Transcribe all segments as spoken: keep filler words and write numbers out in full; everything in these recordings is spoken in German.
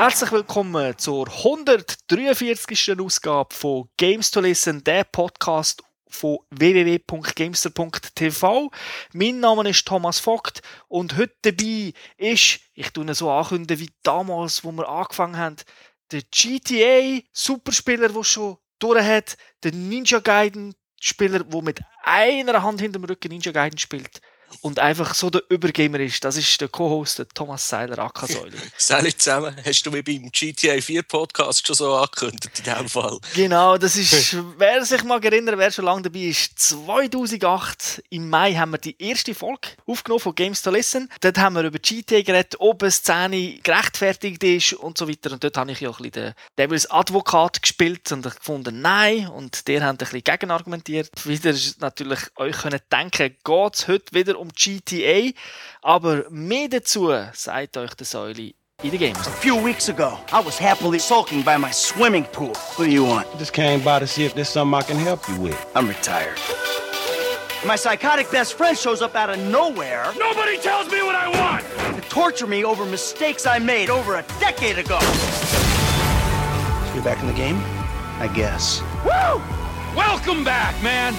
Herzlich willkommen zur hundertdreiundvierzigsten Ausgabe von Games to Listen, der Podcast von w w w punkt gamester punkt t v. Mein Name ist Thomas Vogt und heute dabei ist, ich tue ihn so ankündigen wie damals, wo wir angefangen haben, der G T A-Superspieler, der schon durch hat, der Ninja Gaiden-Spieler, der mit einer Hand hinter dem Rücken Ninja Gaiden spielt und einfach so der Übergamer ist. Das ist der Co-Host, der Thomas Seiler, aka Säule. Salut zusammen. Hast du mich beim G T A vier Podcast schon so angekündigt in diesem Fall? Genau, das ist, wer sich mal erinnert, wer schon lange dabei ist, zweitausendacht, im Mai haben wir die erste Folge aufgenommen von Games to Listen. Dort haben wir über G T A geredet, ob eine Szene gerechtfertigt ist und so weiter. Und dort habe ich ja ein bisschen den Devils Advokat gespielt und ich gefunden, nein. Und der hat ein bisschen gegenargumentiert. Wieder ist natürlich euch können denken, geht es heute wieder um G T A, aber mehr dazu sagt euch der Säule in der Games. A few weeks ago, I was happily sulking by my swimming pool. What do you want? Just came by to see if there's something I can help you with. I'm retired. My psychotic best friend shows up out of nowhere. Nobody tells me what I want! To torture me over mistakes I made over a decade ago. You're back in the game? I guess. Woo! Welcome back, man!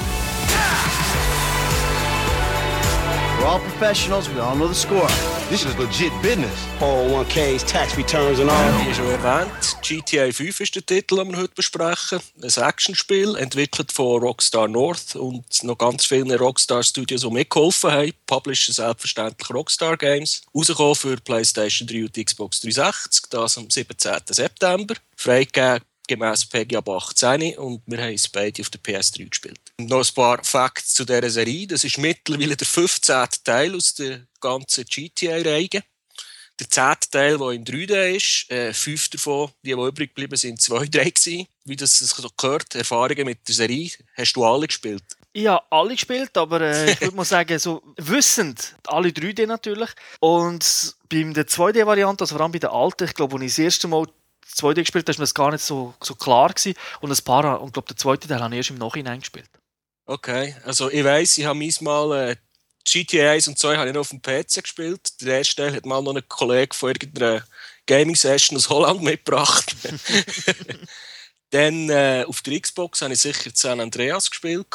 We're all professionals, we all know the score. This is legit business. four oh one k's, tax returns and all. Wie schon erwähnt, G T A fünf ist der Titel, den wir heute besprechen. Ein Actionspiel, entwickelt von Rockstar North und noch ganz vielen Rockstar Studios, die mitgeholfen haben. Publisher selbstverständlich Rockstar Games. Rausgekommen für PlayStation drei und Xbox dreihundertsechzig, das am siebzehnten September. Freigegeben gemäss P G A achtzehn und wir haben es beide auf der P S drei gespielt. Noch ein paar Facts zu dieser Serie. Das ist mittlerweile der fünfzehnte Teil aus der ganzen G T A-Reihe. Der zehnte Teil, der in drei D ist, äh, fünf davon, die, die übrig geblieben sind, zwei D gewesen. Wie das so gehört, Erfahrungen mit der Serie, hast du alle gespielt? Ich habe alle gespielt, aber äh, ich würde mal sagen, so wissend, alle drei D natürlich. Und bei der zwei D-Variante, also vor allem bei der alten, ich glaube, als ich das erste Mal zwei D gespielt habe, war das gar nicht so, so klar gewesen. Und ein paar, und ich glaube, der zweite Teil habe ich erst im Nachhinein gespielt. Okay, also ich weiss, ich habe mal äh, G T A eins und zwei habe ich noch auf dem P C gespielt. Der erste Teil hat mal noch ein Kollege von irgendeiner Gaming-Session aus Holland mitgebracht. Dann äh, auf der Xbox habe ich sicher San Andreas gespielt.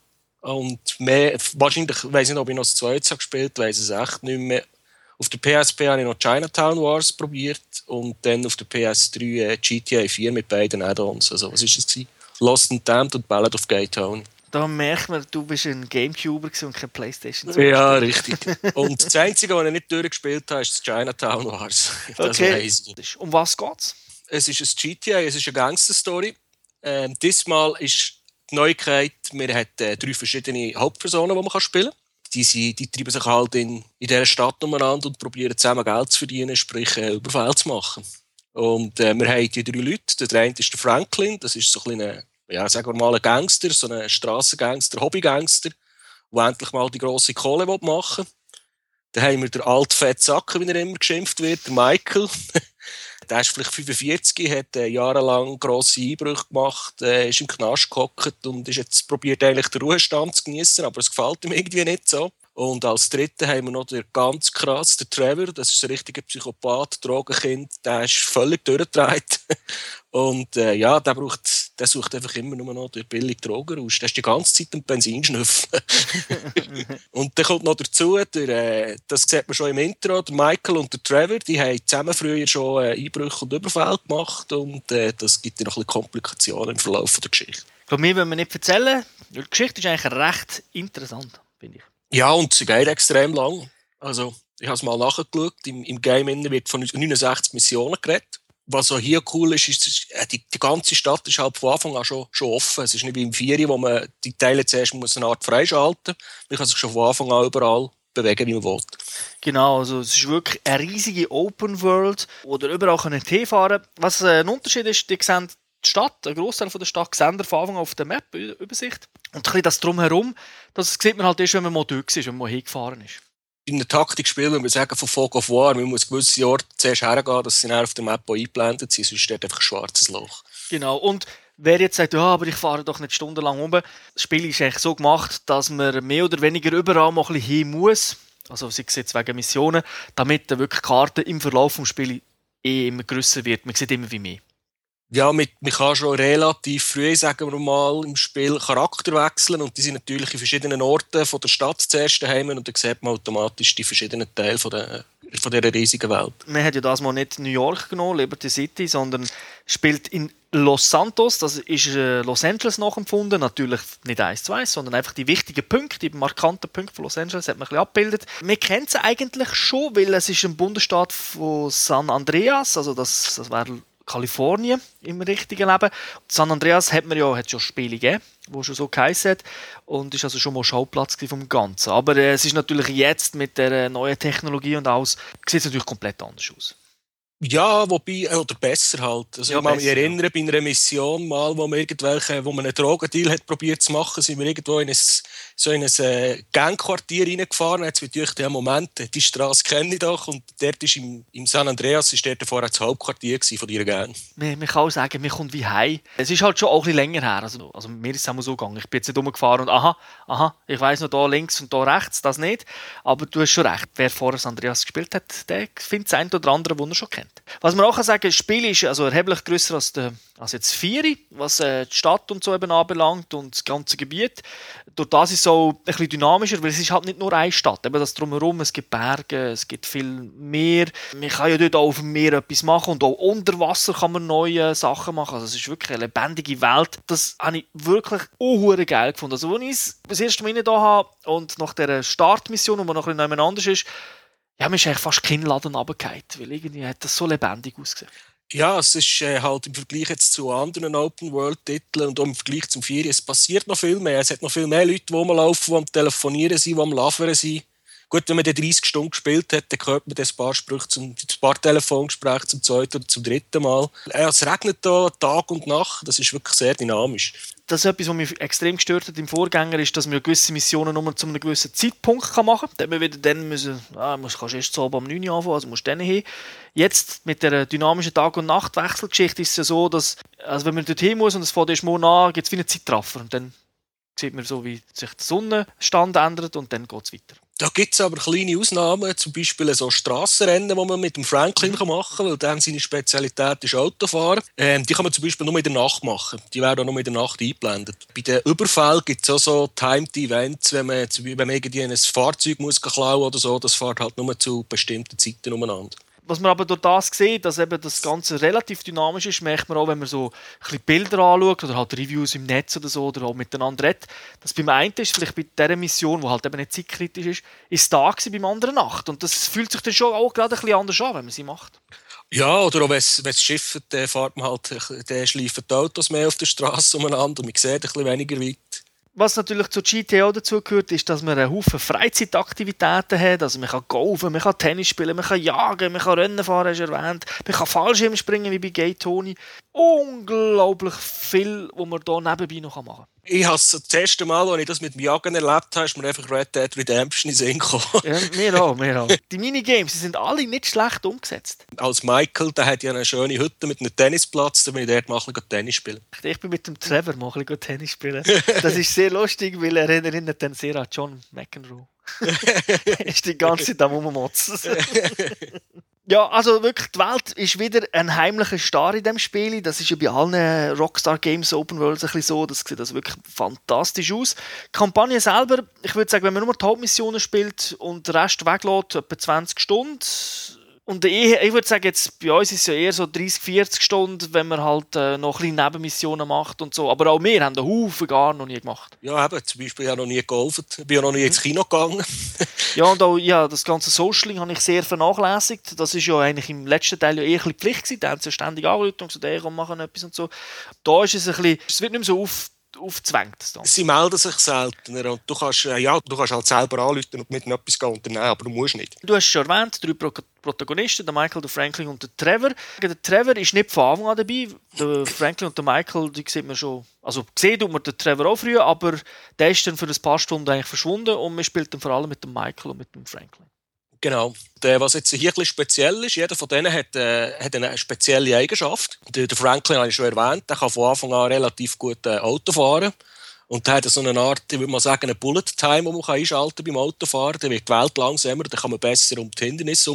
Und mehr, wahrscheinlich, ich weiss nicht, ob ich noch das zweite gespielt habe, weiss es echt nicht mehr. Auf der P S P habe ich noch Chinatown Wars probiert und dann auf der P S drei äh, G T A vier mit beiden Add-ons. Also, was war das? Lost and Damned und Ballad of Gay Tony. Da merkt man, du bist ein Gamecuber und kein Playstation. Ja, richtig. Und das Einzige, was ich nicht durchgespielt habe, ist das Chinatown Wars. Das okay. weiss ich. Um was geht's? Es ist ein G T A, es ist eine Gangster-Story. Ähm, diesmal ist die Neuigkeit, wir haben äh, drei verschiedene Hauptpersonen, die man spielen kann. Die, sind, die treiben sich halt in, in dieser Stadt umeinander und probieren zusammen Geld zu verdienen, sprich äh, Überfall zu machen. Und äh, wir haben die drei Leute. Der eine ist der Franklin, das ist so ein kleiner, ja, sagen wir mal ein Gangster, so ein Strassengangster, Hobbygangster, der endlich mal die grosse Kohle machen will. Dann haben wir den alten fette Sacker, wie er immer geschimpft wird, der Michael. Der ist vielleicht fünfundvierzig, hat äh, jahrelang grosse Einbrüche gemacht, äh, ist im Knast gehockt und ist jetzt probiert eigentlich den Ruhestand zu genießen, aber es gefällt ihm irgendwie nicht so. Und als Dritten haben wir noch den ganz krass, der Trevor, das ist ein richtiger Psychopath, Drogenkind, der ist völlig durchgedreht. Und äh, ja, der, braucht, der sucht einfach immer nur noch den billigen Drogen raus. Der ist die ganze Zeit am Benzin schnüffeln. Und dann kommt noch dazu, der, äh, das sieht man schon im Intro, der Michael und der Trevor, die haben zusammen früher schon äh, Einbrüche und Überfälle gemacht und äh, das gibt ja noch ein bisschen Komplikationen im Verlauf der Geschichte. Ich glaube, mir wollen wir nicht erzählen. Die Geschichte ist eigentlich recht interessant, finde ich. Ja, und sie geht extrem lang. Also, ich habe es mal nachgeschaut. Im, im Game wird von neunundsechzig Missionen geredet. Was auch hier cool ist, ist, die, die ganze Stadt ist halt von Anfang an schon, schon offen. Es ist nicht wie im Vieri, wo man die Teile zuerst muss eine Art freischalten muss. Man kann sich schon von Anfang an überall bewegen, wie man will. Genau, also es ist wirklich eine riesige Open World, wo ihr überall hinfahren könnt. Was ein Unterschied ist, die sehen die Stadt, ein Großteil der Stadt, sehen wir von Anfang an auf der Map, Übersicht. Und ein bisschen das Drumherum, das sieht man halt erst, wenn man mal durch ist, wenn man mal hingefahren ist. In einem Taktikspiel, wenn wir sagen, von Fog of War, man muss gewisse Orte zuerst hergehen, dass sie dann auf der Map auch eingeblendet sind, sonst steht einfach ein schwarzes Loch. Genau, und wer jetzt sagt, ja, aber ich fahre doch nicht stundenlang um, das Spiel ist eigentlich so gemacht, dass man mehr oder weniger überall mal ein bisschen hin muss, also sei es jetzt wegen Missionen, damit dann wirklich Karten im Verlauf des Spiels immer grösser wird. Man sieht immer wie mehr. Ja, mit, man kann schon relativ früh, sagen wir mal, im Spiel Charakter wechseln und die sind natürlich in verschiedenen Orten von der Stadt zuerst daheim und dann sieht man automatisch die verschiedenen Teile von der, von dieser riesigen Welt. Man hat ja das mal nicht New York genommen, Liberty City, sondern spielt in Los Santos, das ist äh, Los Angeles nachempfunden, natürlich nicht eins zu eins, sondern einfach die wichtigen Punkte, die markanten Punkte von Los Angeles hat man ein bisschen abgebildet. Wir kennen es eigentlich schon, weil es ist ein Bundesstaat von San Andreas, also das, das wäre Kalifornien im richtigen Leben. San Andreas hat man ja hat schon Spiele gegeben, wo schon so geheißen hat und ist also schon mal Schauplatz vom Ganzen. Aber äh, es ist natürlich jetzt mit der neuen Technologie und alles sieht es natürlich komplett anders aus. Ja, wobei, oder besser halt. Also Ja, ich kann besser, mich erinnern, ja. Bei einer Mission mal, wo wir irgendwelche, wo man einen Drogendeal hat probiert zu machen, sind wir irgendwo in ein, so in ein äh, Gangquartier reingefahren. Jetzt wird natürlich der Moment, die Straße kenne ich doch, und dort ist im, im San Andreas ist dort vorher das Hauptquartier von dieser Gang. Man, man kann auch sagen, man kommt wie heim. Es ist halt schon auch ein bisschen länger her. Also, also mir ist es auch so gegangen. Ich bin jetzt nicht rumgefahren und aha, aha, ich weiss noch da links und da rechts, das nicht. Aber du hast schon recht. Wer vorher San Andreas gespielt hat, der findet das eine oder andere, das er schon kennt. Was man auch sagen kann, das Spiel ist also erheblich grösser als, der, als jetzt Vieri, was äh, die Stadt und so eben anbelangt und das ganze Gebiet. Durch das ist es auch ein bisschen dynamischer, weil es ist halt nicht nur eine Stadt. Eben das Drumherum, es gibt Berge, es gibt viel Meer. Man kann ja dort auch auf dem Meer etwas machen und auch unter Wasser kann man neue Sachen machen. Also es ist wirklich eine lebendige Welt. Das habe ich wirklich auch geil gefunden. Also als ich es das erste Mal da habe und nach dieser Startmission, wo man noch ein bisschen nebeneinander ist, ja, mir ist eigentlich fast kein Laden runtergefallen, weil irgendwie hat das so lebendig ausgesehen. Ja, es ist äh, halt im Vergleich jetzt zu anderen Open-World-Titeln und auch im Vergleich zum Vieri, es passiert noch viel mehr. Es hat noch viel mehr Leute, die rumlaufen, die am Telefonieren sind, die am Lavern sind. Gut, wenn man dann dreißig Stunden gespielt hat, dann hört man dann ein paar Sprüche, zum, ein paar Telefongespräche zum zweiten oder zum dritten Mal. Äh, es regnet da Tag und Nacht, das ist wirklich sehr dynamisch. Das ist etwas, was mich extrem gestört hat im Vorgänger, ist, dass man gewisse Missionen nur zu einem gewissen Zeitpunkt machen kann. Dann wieder dann müssen, ah, du kannst erst so um neun Uhr anfangen, also musst du dann hin. Jetzt mit der dynamischen Tag- und Nachtwechselgeschichte ist es ja so, dass, also wenn man dorthin muss und es fängt erst morgen an, gibt es wie einen Zeitraffer. Und dann sieht man so, wie sich der Sonnenstand ändert und dann geht es weiter. Da gibt es aber kleine Ausnahmen, zum Beispiel so Strassenrennen, die man mit dem Franklin machen kann, weil dann seine Spezialität ist Autofahren. Ähm, die kann man zum Beispiel nur in der Nacht machen. Die werden auch nur in der Nacht eingeblendet. Bei den Überfällen gibt es auch so Timed Events, wenn man, wenn man irgendwie ein Fahrzeug muss klauen oder so, das fährt halt nur zu bestimmten Zeiten umeinander. Was man aber durch das sieht, dass eben das Ganze relativ dynamisch ist, merkt man auch, wenn man so ein bisschen Bilder anschaut oder halt Reviews im Netz oder so oder auch miteinander redet, dass beim einen ist, vielleicht bei dieser Mission, die halt eben nicht zeitkritisch ist, ist Tag gewesen, beim anderen Nacht. Und das fühlt sich dann schon auch gerade ein bisschen anders an, wenn man sie macht. Ja, oder auch wenn es schifft, dann fährt man halt, dann schleifen die Autos mehr auf der Straße umeinander und man sieht ein bisschen weniger weit. Was natürlich zu G T A dazugehört, ist, dass man einen Haufen Freizeitaktivitäten hat. Also man kann golfen, man kann Tennis spielen, man kann jagen, man kann Rennen fahren, hast du erwähnt. Man kann Fallschirm springen, wie bei Gay Tony. Unglaublich viel, was man hier nebenbei noch machen kann. Ich habe das erste Mal, als ich das mit dem Jagen erlebt habe, ist mir einfach Red Dead Redemption in den Sinn gekommen. Ja, wir auch, wir auch. Die Minigames, die sind alle nicht schlecht umgesetzt. Als Michael, der hat ja eine schöne Hütte mit einem Tennisplatz, da bin ich dort mal ein bisschen Tennis spielen. Ich bin mit dem Trevor mal ein bisschen Tennis spielen. Das ist sehr lustig, weil er erinnert dann sehr an John McEnroe. Er ist die ganze Zeit am Rummotzen. Ja, also wirklich, die Welt ist wieder ein heimlicher Star in diesem Spiel. Das ist ja bei allen Rockstar Games Open Worlds ein bisschen so. Das sieht also wirklich fantastisch aus. Die Kampagne selber, ich würde sagen, wenn man nur die Hauptmissionen spielt und den Rest weglässt, etwa zwanzig Stunden. Und ich würde sagen, jetzt bei uns ist es ja eher so dreißig, vierzig Stunden, wenn man halt äh, noch ein bisschen Nebenmissionen macht und so. Aber auch wir haben einen Haufen gar noch nie gemacht. Ja, eben, zum Beispiel habe ich noch nie gegolfen. Ich bin ja noch nie ins Kino gegangen. Ja, und auch ja, das ganze Socialing habe ich sehr vernachlässigt. Das ist ja eigentlich im letzten Teil ja eher ein bisschen Pflicht gewesen. Da haben sie ständig angerufen und gesagt, hey, komm, machen etwas und so. Da ist es ein bisschen, es wird nicht mehr so auf aufzwängt. Sie melden sich seltener und du kannst, ja, du kannst halt selber anrufen und mit ihnen etwas unternehmen, aber du musst nicht. Du hast es schon erwähnt, drei Pro- Protagonisten, der Michael, der Franklin und der Trevor. Der Trevor ist nicht von Anfang an dabei. Der Franklin und der Michael, die sieht man schon, also gesehen tut man den Trevor auch früher, aber der ist dann für ein paar Stunden eigentlich verschwunden und man spielt dann vor allem mit dem Michael und mit dem Franklin. Genau. Der, was jetzt hier ein bisschen speziell ist, jeder von denen hat, äh, hat eine spezielle Eigenschaft. Der, der Franklin habe ich schon erwähnt, der kann von Anfang an relativ gut äh, Auto fahren. Und der hat so eine Art, ich würde mal sagen, eine Bullet Time, die man einschalten kann beim Autofahren. Dann wird die Welt langsamer, dann kann man besser um die Hindernisse herum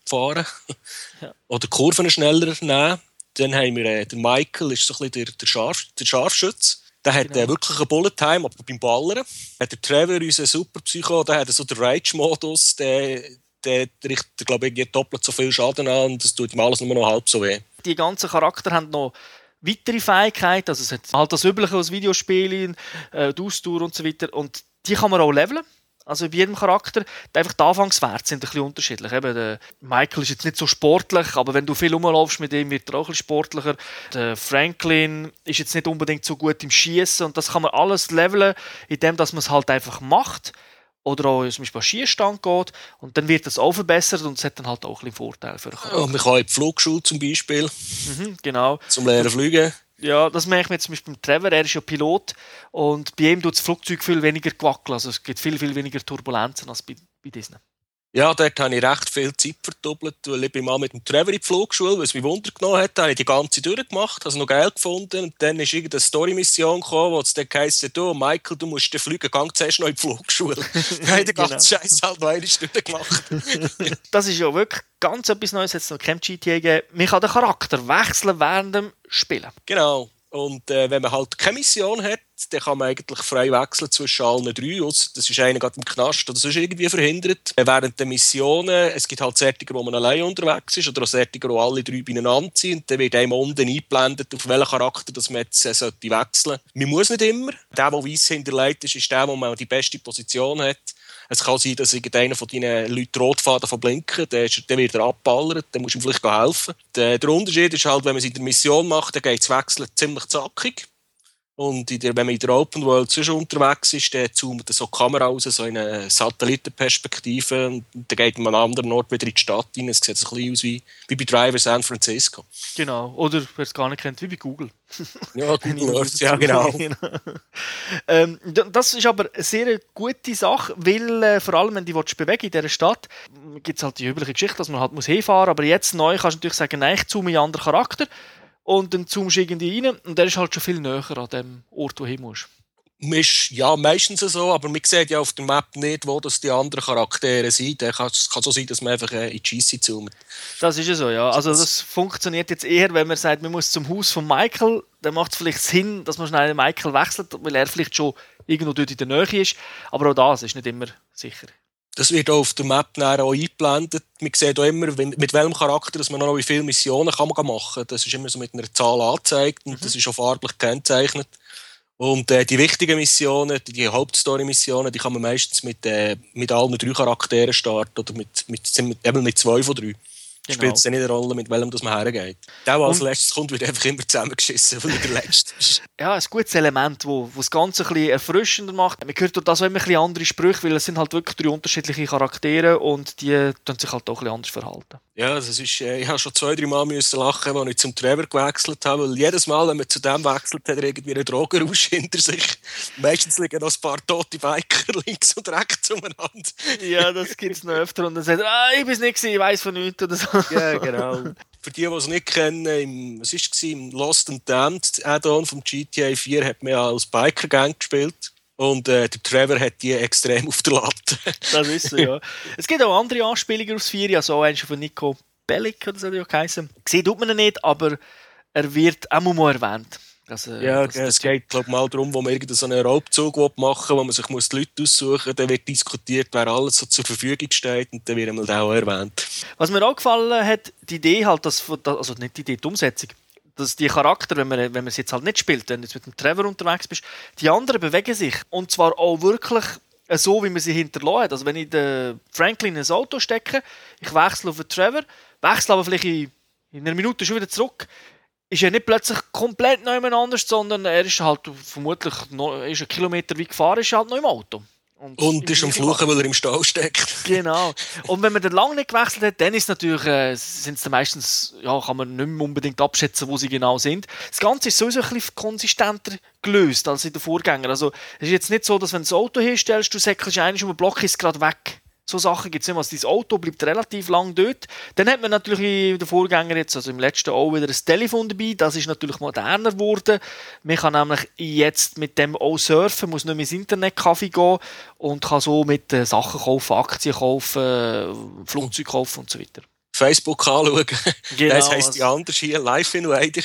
fahren Ja. oder Kurven schneller nehmen. Dann haben wir äh, den Michael, ist so ein bisschen der, der, Scharf, der Scharfschütze. Der hat Genau. äh, wirklich einen Bullet Time, aber beim Ballern. Hat der Trevor, unser Superpsycho, der hat so den Rage-Modus, der, der richtet, glaube ich, doppelt so viel Schaden an und das tut ihm alles nur noch halb so weh. Die ganzen Charakter haben noch weitere Fähigkeiten, also es hat halt das Übliche aus Videospielen, äh, die Ausdauer und so weiter, und die kann man auch leveln. Also bei jedem Charakter, einfach die Anfangswerte sind ein bisschen unterschiedlich. Eben, der Michael ist jetzt nicht so sportlich, aber wenn du viel rumlaufst mit ihm, wird er auch ein bisschen sportlicher. Der Franklin ist jetzt nicht unbedingt so gut im Schießen und das kann man alles leveln, indem dass man es halt einfach macht. Oder auch zum Beispiel an Schießstand geht und dann wird das auch verbessert und es hat dann halt auch ein bisschen Vorteil für den Charakter. Und man kann in die Flugschule zum Beispiel, Mhm, genau. zum Lernen fliegen. Ja, das merke ich mir zum Beispiel beim Trevor, er ist ja Pilot und bei ihm tut das Flugzeug viel weniger gewackeln, also es gibt viel, viel weniger Turbulenzen als bei, bei Disney. Ja, dort habe ich recht viel Zeit verdoppelt, weil ich bin mal mit dem Trevor in die Flugschule, weil es mich Wunder genommen hat, habe ich die ganze durchgemacht, habe es noch geil gefunden und dann ist irgendeine Story-Mission gekommen, wo es dann heisst, du Michael, du musst den fliegen, geh zuerst noch in die Flugschule. Dann habe ich den ganzen Genau. Scheiß halt noch einmal durchgemacht. Das ist ja wirklich ganz etwas Neues, jetzt noch kein G T A gegeben. Man kann den Charakter wechseln während dem Spielen. Genau. Und äh, wenn man halt keine Mission hat, dann kann man eigentlich frei wechseln zwischen allen drei. Ausser das ist einer gerade im Knast oder sonst irgendwie verhindert. Äh, während der Missionen, es gibt halt Sättiger, wo man allein unterwegs ist, oder auch Sättiger, wo alle drei beieinander sind. Und dann wird einem unten eingeblendet, auf welchen Charakter das man jetzt äh, sollte wechseln sollte. Man muss nicht immer. Der, der weiss hinterlegt ist, ist der, wo man die beste Position hat. Es kann sein, dass irgendeiner von deinen Leuten Rotfaden verblinken, der, der wird er abballern, dann musst du ihm vielleicht helfen. Der, der Unterschied ist halt, wenn man es in der Mission macht, dann geht das Wechseln ziemlich zackig. Und in der, wenn man in der Open World sonst unterwegs ist, dann zoomt so die Kamera raus, so in eine Satellitenperspektive. Und dann geht man an einem anderen Ort wieder in die Stadt rein. Es sieht so ein bisschen aus wie, wie bei Driver San Francisco. Genau. Oder, wer es gar nicht kennt, wie bei Google. Ja, Google Earth, ja genau. ähm, das ist aber eine sehr gute Sache, weil äh, vor allem, wenn du dich bewegen in dieser Stadt, gibt es halt die übliche Geschichte, dass man halt muss hinfahren muss. Aber jetzt neu kannst du natürlich sagen, nein, ich zoome in einen anderen Charakter. Und dann zoomst du irgendwie rein und der ist halt schon viel näher an dem Ort, wo du hin musst. Ist ja meistens so, aber man sieht ja auf der Map nicht, wo das die anderen Charaktere sind. Es kann, kann so sein, dass man einfach in die Scheisse zoomt. Das ist ja so, ja. Also das funktioniert jetzt eher, wenn man sagt, man muss zum Haus von Michael, dann macht es vielleicht Sinn, dass man schnell den Michael wechselt, weil er vielleicht schon irgendwo dort in der Nähe ist. Aber auch das ist nicht immer sicher. Das wird auch auf der Map auch eingeblendet. Man sieht auch immer, mit welchem Charakter dass man noch wie viele Missionen kann man machen kann. Das ist immer so mit einer Zahl angezeigt und mhm. das ist auch farblich gekennzeichnet. Und äh, die wichtigen Missionen, die, die Hauptstory-Missionen, die kann man meistens mit, äh, mit allen drei Charakteren starten oder mit, mit, mit, eben mit zwei von drei. Genau. Spielt es dann nicht eine Rolle, mit welchem das man hergeht. Der, der als letztes kommt, wird einfach immer zusammengeschissen, weil er der Letzte ist. Ja, ein gutes Element, das das Ganze ein bisschen erfrischender macht. Man hört durch das auch immer ein bisschen andere Sprüche, weil es sind halt wirklich drei unterschiedliche Charaktere und die tun sich halt auch ein bisschen anders verhalten. Ja, das ist, äh, ich habe schon zwei, drei Mal müssen lachen, als ich zum Trevor gewechselt habe, weil jedes Mal, wenn man zu dem wechselt, hat er irgendwie einen Drogenrausch hinter sich. Meistens liegen noch ein paar tote Biker links und rechts umeinander. Ja, das gibt es noch öfter und dann sagt er, ah, ich bin es nicht, ich weiss von nichts oder so. Ja, genau. Für die, die es nicht kennen, im, was war es, im Lost and Damned Add-on vom G T A vier hat man ja als Biker-Gang gespielt. Und äh, der Trevor hat die extrem auf der Latte. Das wissen wir, ja. Es gibt auch andere Anspielungen aufs vier, also auch eins von Nico Bellic, oder so hat er ja geheißen. Gesehen tut man ihn nicht, aber er wird auch mal erwähnt. Also, ja, das, es das geht glaub, mal darum, wo man irgendeinen einen Raubzug machen will, wo man sich muss die Leute aussuchen muss. Dann wird diskutiert, wer alles so zur Verfügung steht und dann wird einmal auch erwähnt. Was mir auch gefallen hat, die Idee halt, dass, also nicht die Idee, die Umsetzung, dass die Charakter, wenn man, wenn man es jetzt halt nicht spielt, wenn du jetzt mit dem Trevor unterwegs bist, die anderen bewegen sich. Und zwar auch wirklich so, wie man sie hinterlässt. Also wenn ich den Franklin in ein Auto stecke, ich wechsle auf den Trevor, wechsle aber vielleicht in, in einer Minute schon wieder zurück, ist er nicht plötzlich komplett neu anders, sondern er ist halt vermutlich noch, ist einen Kilometer weit gefahren, ist halt noch im Auto. Und, und ist am Fluchen, weil er im Stall steckt. Genau. Und wenn man dann lange nicht gewechselt hat, dann ist natürlich, äh, sind es dann meistens, ja, kann man nicht mehr unbedingt abschätzen, wo sie genau sind. Das Ganze ist sowieso ein bisschen konsistenter gelöst als in den Vorgängern. Also es ist jetzt nicht so, dass wenn du das Auto herstellst, du säckelst einen um den Block, ist es gerade weg. So Sachen gibt es nicht mehr. Also dein Auto bleibt relativ lang dort. Dann hat man natürlich in den Vorgängern jetzt, also im letzten auch wieder ein Telefon dabei. Das ist natürlich moderner geworden. Man kann nämlich jetzt mit dem auch surfen, muss nicht mehr ins Internetcafé gehen und kann so mit äh, Sachen kaufen, Aktien kaufen, Flugzeuge kaufen und so weiter. Facebook anschauen. Genau, das heisst die also- anders hier, Life Invader.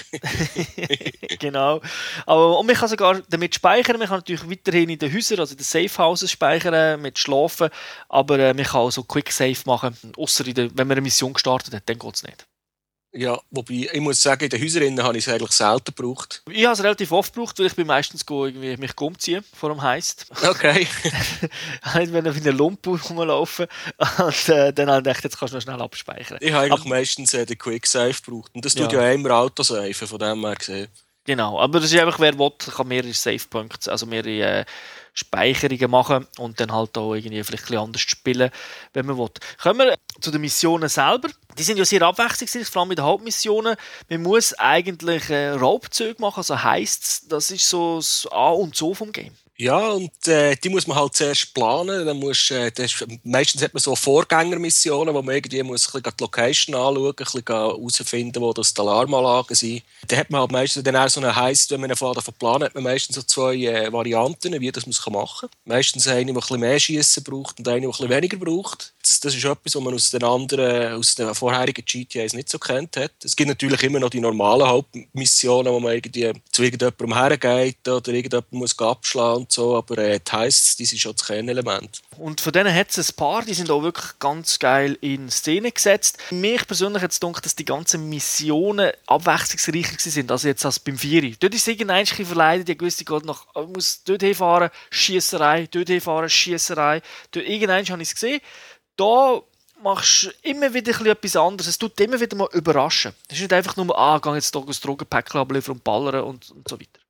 Genau. Aber, und man kann sogar damit speichern. Man kann natürlich weiterhin in den Häusern, also in den Safe Houses speichern, mit Schlafen. Aber äh, man kann auch so Quick Save machen. Ausser in der, wenn man eine Mission gestartet hat, dann geht es nicht. Ja, wobei, ich muss sagen, in den Häusern habe ich es eigentlich selten gebraucht. Ich habe es relativ oft gebraucht, weil ich bin meistens go, irgendwie mich umziehen, vor dem Heist. Okay. Halt, wenn ich in einer Lumpe rumlaufen und äh, dann habe ich gedacht, jetzt kannst du noch schnell abspeichern. Ich habe eigentlich meistens äh, den Quick Save gebraucht. Und das tut Ja. ja immer Autosave, von dem her gesehen. Genau, aber das ist einfach, wer will, kann mehrere Save-Punkte, also mehrere äh, Speicherungen machen und dann halt auch irgendwie vielleicht ein bisschen anders spielen, wenn man will. Kommen wir zu den Missionen selber. Die sind ja sehr abwechslungsreich, vor allem mit den Hauptmissionen. Man muss eigentlich äh, Raubzüge machen, also heisst das ist so das A und O vom Game. Ja, und äh, die muss man halt zuerst planen. Dann musst, äh, das ist, meistens hat man so Vorgängermissionen, wo man irgendwie muss ein bisschen die Location anschauen, ein bisschen herausfinden, wo das die Alarmanlagen sind. Dann hat man halt meistens dann auch so einen Heist, wenn man einen Faden planen, hat man meistens so zwei äh, Varianten, wie das man machen kann. Meistens eine, die ein bisschen mehr Schiessen braucht und eine, die ein bisschen weniger braucht. Das, das ist etwas, was man aus den anderen, aus den vorherigen G T As nicht so kennt hat. Es gibt natürlich immer noch die normalen Hauptmissionen, wo man irgendwie zu irgendjemandem hergeht oder irgendjemand muss abschlagen und so, aber äh, die Heists, die sind schon das Kernelement. Und von denen hat es ein paar, die sind auch wirklich ganz geil in Szene gesetzt. Mich persönlich hat es gedacht, dass die ganzen Missionen abwechslungsreicher sind, also jetzt als beim Vieri. Dort ist es irgendwann ein bisschen verleidet, die gewisse geht nach, ich muss dort hinfahren, Schiesserei, dort hinfahren, Schiesserei. Dort, irgendwann habe ich es gesehen. Da machst du immer wieder ein bisschen etwas anderes. Es tut immer wieder mal überraschen. Es ist nicht einfach nur, ah, geh jetzt hier ein Drogenpäckchen abliefern und ballern und, und so weiter.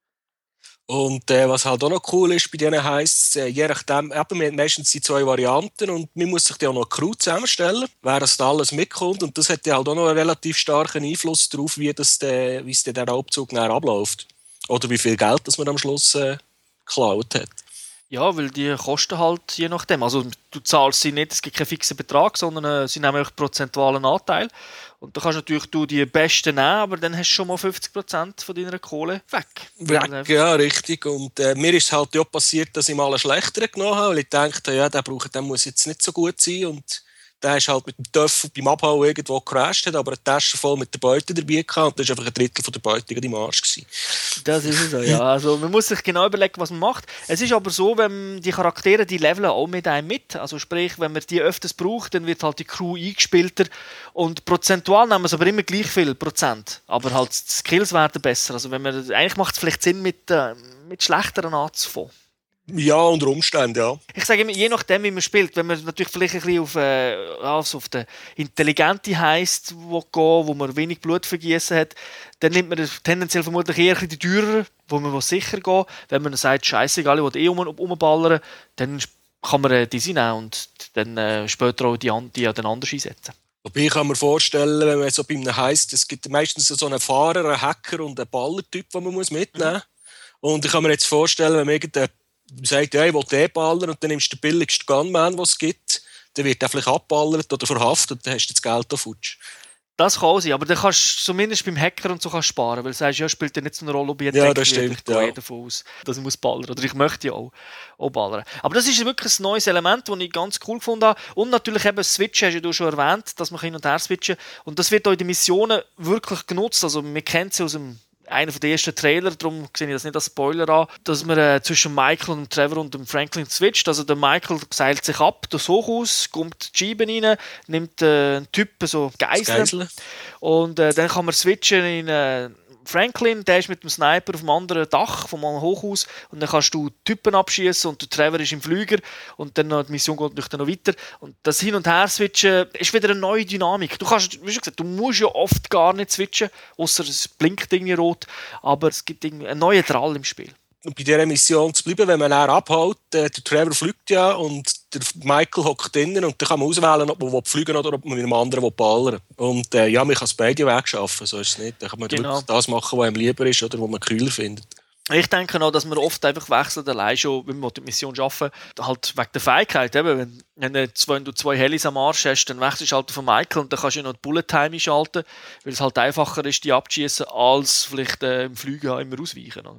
Und äh, was halt auch noch cool ist bei denen heisst, äh, je nachdem, eben, wir haben meistens die zwei Varianten und man muss sich dann auch noch eine Crew zusammenstellen, wer das da alles mitkommt. Und das hat ja halt auch noch einen relativ starken Einfluss darauf, wie, das de, wie es der Raubzug nachher abläuft. Oder wie viel Geld das man am Schluss äh, geklaut hat. Ja, weil die kosten halt je nachdem. Also du zahlst sie nicht, es gibt keinen fixen Betrag, sondern äh, sie nehmen einen prozentualen Anteil. Und da kannst natürlich du die besten nehmen, aber dann hast du schon mal fünfzig Prozent von deiner Kohle weg. Weg, ja, richtig. Und äh, mir ist es halt auch passiert, dass ich mal einen schlechteren genommen habe, weil ich dachte, ja, der, braucht, der muss jetzt nicht so gut sein. Und der ist halt mit dem Töffel beim Abhauen irgendwo gecrashed, hat aber eine Tasche voll mit der Beute dabei gehabt und das war einfach ein Drittel von der Beute im Arsch gewesen. Das ist es so, ja. Also man muss sich genau überlegen, was man macht. Es ist aber so, wenn die Charaktere, die leveln auch mit einem mit. Also sprich, wenn man die öfters braucht, dann wird halt die Crew eingespielter. Und prozentual nehmen wir es aber immer gleich viel Prozent. Aber halt die Skills werden besser. Also wenn man, eigentlich macht es vielleicht Sinn, mit, äh, mit schlechteren anzufangen. Ja, unter Umständen, ja. Ich sage immer, je nachdem, wie man spielt, wenn man natürlich vielleicht ein bisschen auf, äh, also auf den intelligenten Heist wo gehen, wo man wenig Blut vergießen hat, dann nimmt man tendenziell vermutlich eher ein bisschen die teureren, wo man sicher gehen. Wenn man sagt, scheißegal, ich will eh um, umballern, dann kann man äh, diese nehmen und dann äh, später auch die, die dann anders einsetzen. Wobei ich kann mir vorstellen, wenn man so bei einem heisst, es gibt meistens so einen Fahrer, einen Hacker und einen Ballertyp, den man mitnehmen muss. Mhm. Und ich kann mir jetzt vorstellen, wenn man irgendeinen sagt, ja, ich will den ballern und dann nimmst du den billigsten Gunman, den es gibt, dann wird er vielleicht abballert oder verhaftet und dann hast du das Geld auf Futsch. Das kann sein, aber dann kannst du zumindest beim Hacker und so kannst sparen, weil du sagst, ja, spielt ja nicht so eine Rolle, ob ich ja, das stimmt, ich gehe ja. davon aus, dass ich muss ballern oder ich möchte ja auch, auch ballern. Aber das ist wirklich ein neues Element, das ich ganz cool gefunden habe. Und natürlich eben das Switchen, hast du schon erwähnt, dass man hin und her switchen und das wird auch in den Missionen wirklich genutzt. Also man kennt es aus dem einer der ersten Trailer, darum sehe ich das nicht als Spoiler an, dass man äh, zwischen Michael und Trevor und dem Franklin switcht. Also der Michael seilt sich ab, das Hochhaus, kommt die Scheiben rein, nimmt äh, einen Typ, so Geiseln. Und äh, dann kann man switchen in äh, Franklin, der ist mit dem Sniper auf dem anderen Dach vom Hochhaus und dann kannst du Typen abschießen und der Trevor ist im Flüger und dann noch, die Mission geht natürlich dann noch weiter und das Hin- und Her-Switchen ist wieder eine neue Dynamik. Du kannst, wie schon gesagt, du musst ja oft gar nicht switchen, außer es blinkt irgendwie rot, aber es gibt irgendwie einen neuen Drall im Spiel. Und bei dieser Mission zu bleiben, wenn man dann abhaut, äh, der Trevor fliegt ja und der Michael hockt drinnen und dann kann man auswählen, ob man fliegen oder ob man mit einem anderen ballern will. Und äh, ja, man kann es beide Wege schaffen, so ist es nicht. Dann kann man genau. wirklich das machen, was einem lieber ist oder was man kühler findet. Ich denke auch, dass man oft einfach wechselt, allein schon, wenn man die Mission arbeiten, halt wegen der Fähigkeit. Eben, wenn, wenn du zwei Helis am Arsch hast, dann wechselst du halt von Michael und dann kannst du noch die Bullet Time einschalten, weil es halt einfacher ist, die abzuschießen, als vielleicht äh, im Flügen immer ausweichen. Oder?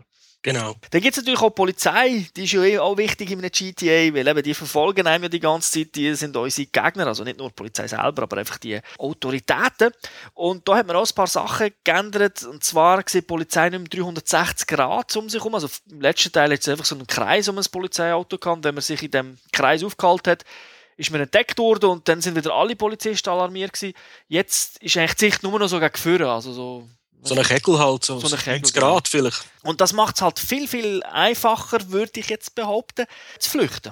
Genau. Dann gibt es natürlich auch die Polizei, die ist ja eh auch wichtig in einem G T A, weil eben die verfolgen einem ja die ganze Zeit, die sind unsere Gegner, also nicht nur die Polizei selber, aber einfach die Autoritäten. Und da hat man auch ein paar Sachen geändert, und zwar sieht die Polizei nicht mehr dreihundertsechzig Grad um sich herum, also im letzten Teil hat es einfach so einen Kreis um ein Polizeiauto gehabt, wenn man sich in diesem Kreis aufgehalten hat, ist man entdeckt worden und dann sind wieder alle Polizisten alarmiert gewesen. Jetzt ist eigentlich die Sicht nur noch so gegen vorne, also so... So eine Kegel halt, so, so eine Kegel, neunzig Grad vielleicht. Und das macht es halt viel, viel einfacher, würde ich jetzt behaupten, zu flüchten.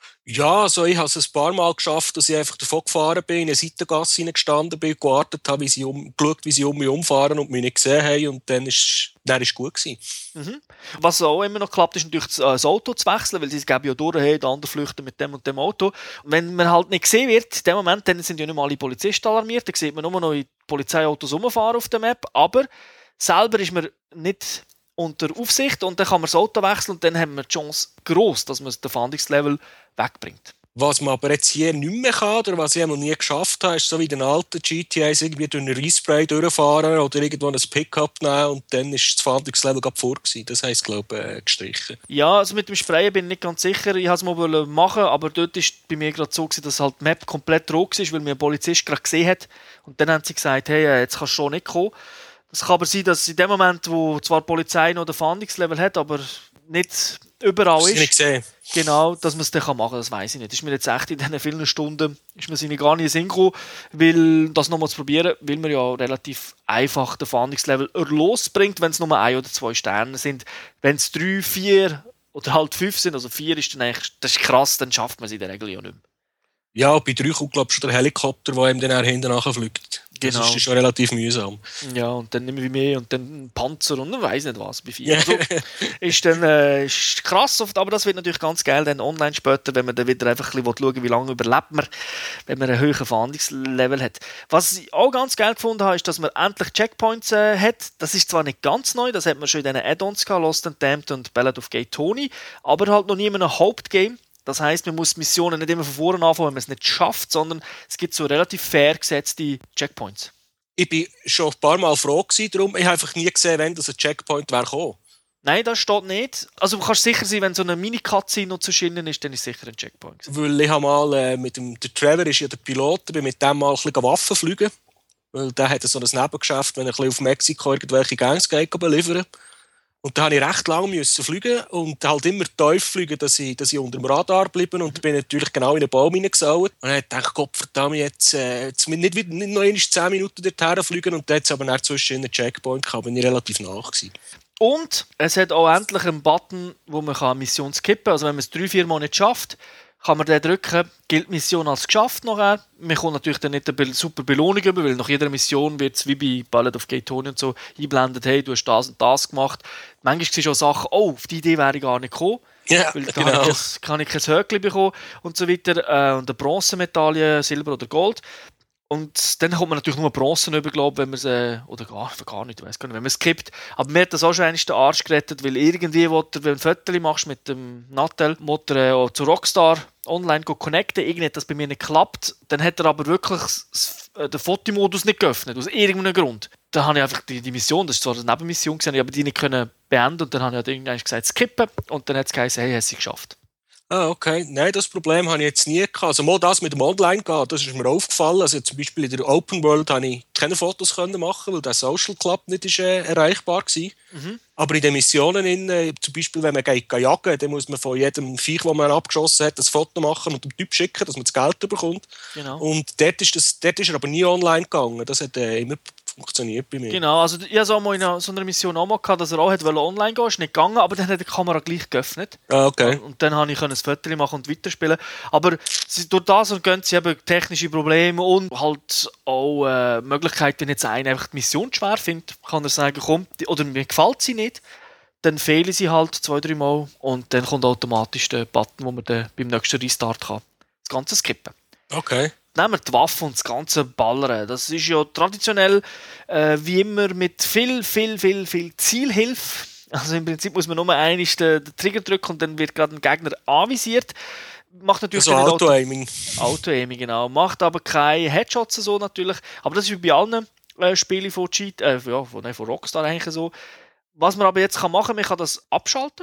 Ja, also ich habe es ein paar Mal geschafft, dass ich einfach davon gefahren bin, in eine Seitengasse hineingestanden bin, gewartet habe, wie sie um, geschaut, wie sie um mich umfahren und mich nicht gesehen haben, und dann ist es gut gewesen. Mhm. Was auch immer noch klappt, ist natürlich das Auto zu wechseln, weil sie geben ja durch, hey, der andere flüchten mit dem und dem Auto. Und wenn man halt nicht gesehen wird, in dem Moment, dann sind ja nicht mehr alle Polizisten alarmiert, dann sieht man nur noch in Polizeiautos rumfahren auf der Map, aber selber ist man nicht unter Aufsicht und dann kann man das Auto wechseln und dann haben wir die Chance gross, dass man den Fahndungslevel wegbringt. Was man aber jetzt hier nicht mehr kann, oder was ich noch nie geschafft habe, ist so wie in den alten G T As irgendwie durch einen Respray durchfahren oder irgendwo ein Pickup nehmen und dann ist das Fahndungslevel gerade vor gewesen. Das heisst, glaube ich, äh, gestrichen. Ja, also mit dem Sprayen bin ich nicht ganz sicher. Ich wollte es mal machen, aber dort war es bei mir gerade so, dass halt die Map komplett rot war, weil mir ein Polizist gerade gesehen hat. Und dann haben sie gesagt, hey, jetzt kannst du schon nicht kommen. Es kann aber sein, dass in dem Moment, wo zwar die Polizei noch den Fahndungslevel hat, aber nicht überall ist, nicht gesehen. Genau, dass man es dann machen kann, das weiss ich nicht. Das ist mir jetzt echt in diesen vielen Stunden ist mir sie gar nicht in den Sinn gekommen, weil das nochmal zu probieren, weil man ja relativ einfach den Fahndungslevel losbringt, wenn es nur ein oder zwei Sterne sind. Wenn es drei, vier oder halt fünf sind, also vier ist dann eigentlich, das ist krass, dann schafft man es in der Regel ja nicht mehr. Ja, bei drei kommt, glaube ich, schon der Helikopter, der ihm dann hinten nachher fliegt. Das Genau. ist schon relativ mühsam. Ja, und dann nicht mehr wie mehr und dann ein Panzer und dann weiss nicht was. Bei vier. Also, ist dann äh, ist krass oft, aber das wird natürlich ganz geil dann online später, wenn man dann wieder einfach ein bisschen schauen, wie lange überlebt man, wenn man einen höheren Fahndungslevel hat. Was ich auch ganz geil gefunden habe, ist, dass man endlich Checkpoints äh, hat. Das ist zwar nicht ganz neu, das hat man schon in diesen Add-ons gehabt, Lost and Damned und Ballad of Gay Tony, aber halt noch nie in einem Hauptgame. Das heisst, man muss Missionen nicht immer von vorne anfangen, wenn man es nicht schafft, sondern es gibt so relativ fair gesetzte Checkpoints. Ich war schon ein paar Mal froh gewesen, darum. Ich habe einfach nie gesehen, wenn das ein Checkpoint wäre gekommen. Nein, das steht nicht. Also du kannst sicher sein, wenn so eine Mini-Cutscene noch zu schienen ist, dann ist sicher ein Checkpoint. Weil ich habe mal äh, mit dem der Trevor ist ja der Pilot, bin mit dem mal ein bisschen Waffen fliegen. Weil der hat so ein Nebengeschäft, wenn er ein bisschen auf Mexiko irgendwelche Gangs geht, beliefern. Und da musste ich recht lange müssen fliegen und halt immer tief fliegen, dass ich, dass ich unter dem Radar bleibe und bin natürlich genau in den Baum hineingesaut. Und dann dachte ich, Gott verdammt, jetzt, äh, jetzt nicht, nicht, nicht noch einmal zehn Minuten dorthin fliegen und dann hat es aber dann zwischen einen Checkpoint gehabt, bin ich relativ nach gewesen. Und es hat auch endlich einen Button, wo man eine Mission skippen kann. Also wenn man es drei, vier Mal nicht schafft, kann man den drücken, gilt die Mission als geschafft nachher. Man kommt natürlich dann nicht eine super Belohnung über, weil nach jeder Mission wird es wie bei Ballad of Gay Tony und so eingeblendet, hey, du hast das und das gemacht. Manchmal sind schon Sachen, oh, auf die Idee wäre ich gar nicht gekommen. Ja, weil da genau. kann ich, kann ich kein Höckchen bekommen und so weiter. Äh, und eine Bronzemedaille, Silber oder Gold. Und dann kommt man natürlich nur Bronzen über, glaube wenn man es, äh, oder gar, gar nicht, ich weiß gar nicht, wenn man es kippt. Aber mir hat das auch schon einmal den Arsch gerettet, weil irgendwie, wo du, wenn du ein Foto machst mit dem Nattel, muss er äh, zu Rockstar online connecten. Irgendwie hat das bei mir nicht geklappt. Dann hat er aber wirklich das, äh, den Fotomodus nicht geöffnet, aus irgendeinem Grund. Dann habe ich einfach die, die Mission, das war zwar eine Nebenmission, ich aber die nicht können beenden und dann habe ich halt irgendwann gesagt, skippen und dann hat es geheißen, hey, hast du es geschafft. Ah, okay. Nein, das Problem habe ich jetzt nie gehabt. Also mal das mit dem Online gehen, das ist mir aufgefallen. Also zum Beispiel in der Open World habe ich keine Fotos können machen, weil der Social Club nicht ist, äh, erreichbar war. Mhm. Aber in den Missionen, in, äh, zum Beispiel wenn man geht, geht jagen, dann muss man von jedem Viech, das man abgeschossen hat, ein Foto machen und dem Typ schicken, dass man das Geld bekommt. Genau. Und dort ist, das, dort ist er aber nie online gegangen. Das hat äh, immer funktioniert bei mir. Genau, also ich hatte mal in so einer Mission auch mal gehabt, dass er auch online gehen wollte, ist nicht gegangen, aber dann hat die Kamera gleich geöffnet. Ah, okay. Und dann konnte ich ein Foto machen und weiterspielen. Aber durch das gehen sie eben technische Probleme und halt auch äh, Möglichkeiten, wenn jetzt einer einfach die Mission schwer findet, kann er sagen, komm, oder mir gefällt sie nicht, dann fehlen sie halt zwei, drei Mal und dann kommt automatisch der Button, wo man dann beim nächsten Restart kann das Ganze skippen. Okay. Nehmen wir die Waffe und das ganze Ballern. Das ist ja traditionell äh, wie immer mit viel, viel, viel, viel Zielhilfe. Also im Prinzip muss man nur einmal den, den Trigger drücken und dann wird gerade ein Gegner anvisiert. Macht natürlich also Auto-Aiming. Auto-Aiming, genau. Macht aber keine Headshots so natürlich. Aber das ist wie bei allen äh, Spielen von, Cheat, äh, ja, von, nein, von Rockstar eigentlich so. Was man aber jetzt machen kann, man kann das abschalten.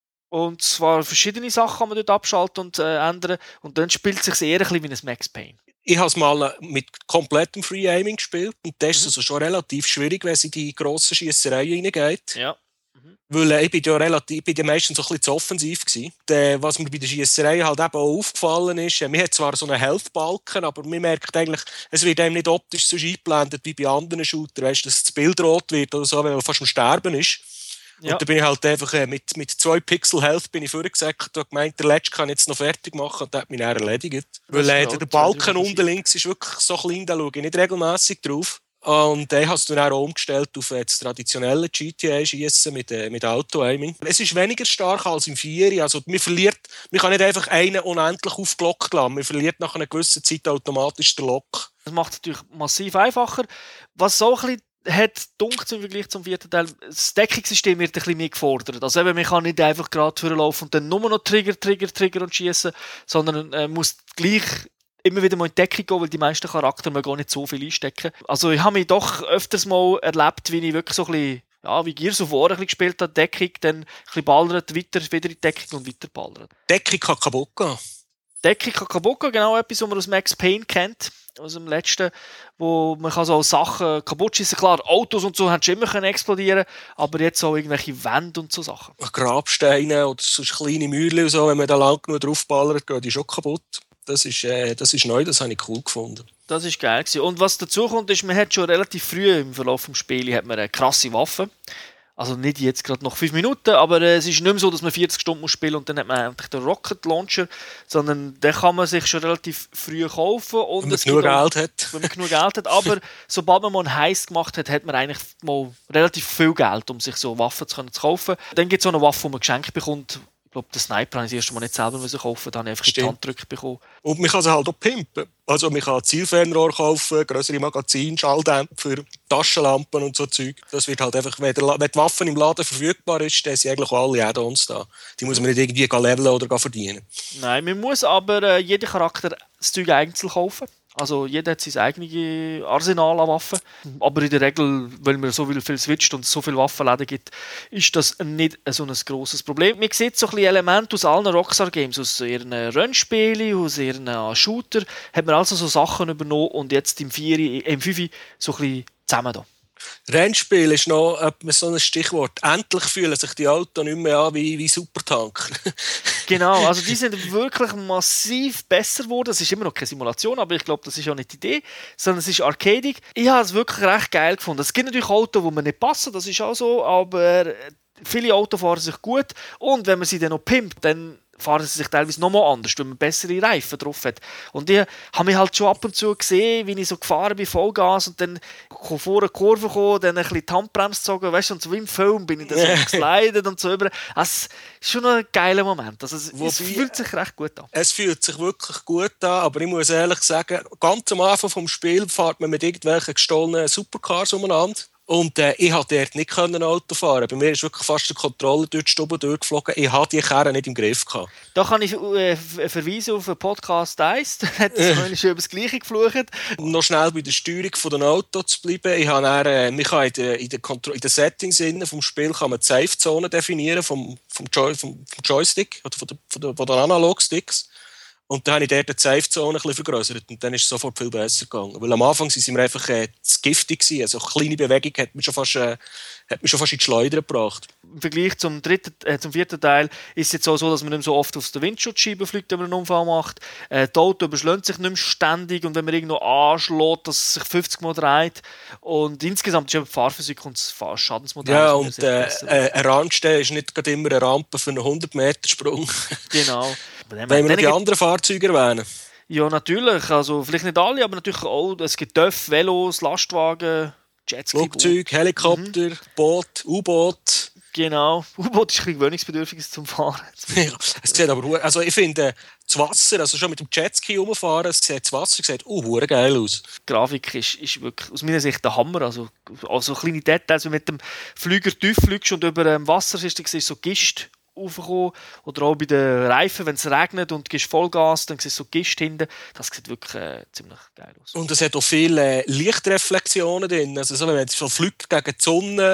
Und zwar verschiedene Sachen kann man dort abschalten und äh, ändern. Und dann spielt es sich eher ein bisschen wie ein Max Payne. Ich habe es mal mit komplettem Free Aiming gespielt. Und das ist mhm. also schon relativ schwierig, wenn es in die grossen Schiessereien reingeht. Ja. Mhm. Weil äh, ich bin ja relativ, ich bin ja meistens so ein bisschen zu offensiv gewesen. De, was mir bei der Schiesserei halt eben auch aufgefallen ist, äh, man hat zwar so einen Health-Balken, aber man merkt eigentlich, es wird einem nicht optisch so eingeblendet wie bei anderen Shootern, weißt, dass das Bild rot wird oder so, wenn man fast am Sterben ist. Ja. Und da bin ich halt einfach äh, mit, mit zwei Pixel Health bin ich vorgesagt und gemeint, der Letzte kann ich jetzt noch fertig machen und der hat mich dann erledigt. Weil äh, der Balken unten links ist wirklich so klein, da schaue ich nicht regelmässig drauf. Und den hast du dann auch umgestellt auf das traditionelle G T A-Schiessen mit, äh, mit Auto-Aiming. Es ist weniger stark als im Vieri. Also man verliert, man kann nicht einfach einen unendlich aufgelockt lassen. Man verliert nach einer gewissen Zeit automatisch den Lock. Das macht es natürlich massiv einfacher. Was so ein bisschen hat dunkt im Vergleich zum vierten Teil, das Deckungssystem wird ein bisschen mehr gefordert. Also eben, man kann nicht einfach gerade vorlaufen und dann nur noch Trigger, Trigger, Trigger und schießen, sondern äh, muss gleich immer wieder mal in Deckung gehen, weil die meisten Charaktere man gar nicht so viel einstecken. Also ich habe mich doch öfters mal erlebt, wie ich wirklich so ein bisschen, ja, wie Gears of War ein bisschen gespielt habe, Deckung, dann ein bisschen ballert, weiter, wieder in Deckung und weiter ballert. Deckung kann kaputt gehen. Deckung kann kaputt gehen, genau etwas, was man aus Max Payne kennt, aus dem letzten, wo man kann so Sachen kaputt schießen. Klar, Autos und so haben schon immer explodieren, aber jetzt auch irgendwelche Wände und so Sachen. Grabsteine oder so kleine Mäuerchen und so, wenn man da lang genug draufballert, gehen die schon kaputt. Das ist, äh, das ist neu, das habe ich cool gefunden. Das ist geil gewesen. Und was dazu kommt, ist, man hat schon relativ früh im Verlauf des Spiels hat man eine krasse Waffe. Also nicht jetzt gerade noch fünf Minuten, aber äh, es ist nicht mehr so, dass man vierzig Stunden muss spielen und dann hat man eigentlich den Rocket Launcher, sondern den kann man sich schon relativ früh kaufen. Und wenn man genug Geld auch, hat. Wenn man genug Geld hat. Aber sobald man mal einen Heist gemacht hat, hat man eigentlich mal relativ viel Geld, um sich so Waffen zu, können, zu kaufen. Dann gibt es auch eine Waffe, die man geschenkt bekommt. Ich glaube, den Sniper habe ich das erste Mal nicht selber müssen kaufen, dann habe ich einfach in die Hand gedrückt bekommen. Und man kann sie halt auch pimpen. Also man kann Zielfernrohr kaufen, grössere Magazine, Schalldämpfer, Taschenlampen und so Zeug. Das wird halt einfach, wenn, der, wenn die Waffen im Laden verfügbar ist, dann sind eigentlich alle Add-ons da. Die muss man nicht irgendwie leveln oder verdienen. Nein, man muss aber äh, jeden Charakter das Zeug einzeln kaufen. Also jeder hat sein eigenes Arsenal an Waffen. Aber in der Regel, weil man so viel switcht und es so viele Waffenläden gibt, ist das nicht so ein grosses Problem. Man sieht so ein bisschen Elemente aus allen Rockstar-Games, aus ihren Rennspielen, aus ihren Shooter, hat man also so Sachen übernommen und jetzt im vier, im fünf so ein bisschen zusammen da. Rennspiel ist noch so ein Stichwort. Endlich fühlen sich die Autos nicht mehr an wie, wie Supertanker. Genau, also die sind wirklich massiv besser geworden. Es ist immer noch keine Simulation, aber ich glaube, das ist auch nicht die Idee, sondern es ist arcadig. Ich habe es wirklich recht geil gefunden. Es gibt natürlich Autos, die mir nicht passen, das ist auch so, aber viele Autos fahren sich gut und wenn man sie dann noch pimpt, dann fahren sie sich teilweise noch mal anders, weil man bessere Reifen drauf hat. Und ich habe mich halt schon ab und zu gesehen, wie ich so gefahren bin, Vollgas, und dann vor eine Kurve gekommen, dann ein bisschen die Handbremse gezogen, weißt du, und so wie im Film bin ich dann so geslidet und so über. Also, es ist schon ein geiler Moment. Also, es, Wobei, es fühlt sich recht gut an. Es fühlt sich wirklich gut an, aber ich muss ehrlich sagen, ganz am Anfang des Spiels fährt man mit irgendwelchen gestohlenen Supercars umeinander. Und äh, ich konnte dort nicht Auto fahren. Bei mir ist wirklich fast der Controller durch die Stube durchgeflogen. Ich hatte die Karre nicht im Griff gehabt. Da kann ich äh, verweisen auf den Podcast eins. Da hat es schon über das Gleiche geflucht. Um noch schnell bei der Steuerung der Auto zu bleiben. Ich habe dann, äh, man kann in den in der Kontro- in der Settings vom Spiel kann man die Safe-Zone definieren vom, vom, Joy- vom, vom Joystick oder von, der, von, der, von den Analog-Sticks. Und dann habe ich dort die Safe-Zone ein bisschen vergrößert und dann ist es sofort viel besser gegangen. Weil am Anfang waren wir einfach äh, zu giftig gewesen. Also eine kleine Bewegung hat mich schon fast, äh, hat mich schon fast in die Schleuder gebracht. Im Vergleich zum, dritten, äh, zum vierten Teil ist es jetzt auch so, dass man nicht mehr so oft aus der Windschutzscheibe fliegt, wenn man einen Unfall macht. Äh, das Auto überschlägt sich nicht mehr ständig und wenn man irgendwo anschlägt, dass es sich fünfzig Mal dreht. Und insgesamt ist ja die Fahrphysik und das Schadensmodell. Ja, und äh, äh, ein Randstehen ist nicht gerade immer eine Rampe für einen hundert Meter Sprung. Genau. Wenn wir noch die anderen Fahrzeuge erwähnen. Ja, natürlich. Also, vielleicht nicht alle, aber natürlich auch. Es gibt Töff, Velos, Lastwagen, Jetski, Flugzeug, Helikopter, mhm. Boot, U-Boot. Genau. U-Boot ist ein bisschen gewöhnungsbedürftig zum Fahren. Ja, es sieht aber, also ich finde, das Wasser, also schon mit dem Jetski rumfahren, es sieht, das Wasser sieht uh, geil aus. Die Grafik ist, ist wirklich aus meiner Sicht der Hammer. Also, also kleine Details, wenn du mit dem Flüger tief fliegst und über dem Wasser siehst, du so Gist raufkommen. Oder auch bei den Reifen, wenn es regnet und du gibst Vollgas, dann siehst du so Gist hinten. Das sieht wirklich äh, ziemlich geil aus. Und es hat auch viele Lichtreflexionen drin. Also so, wenn man so fliegt gegen die Sonne,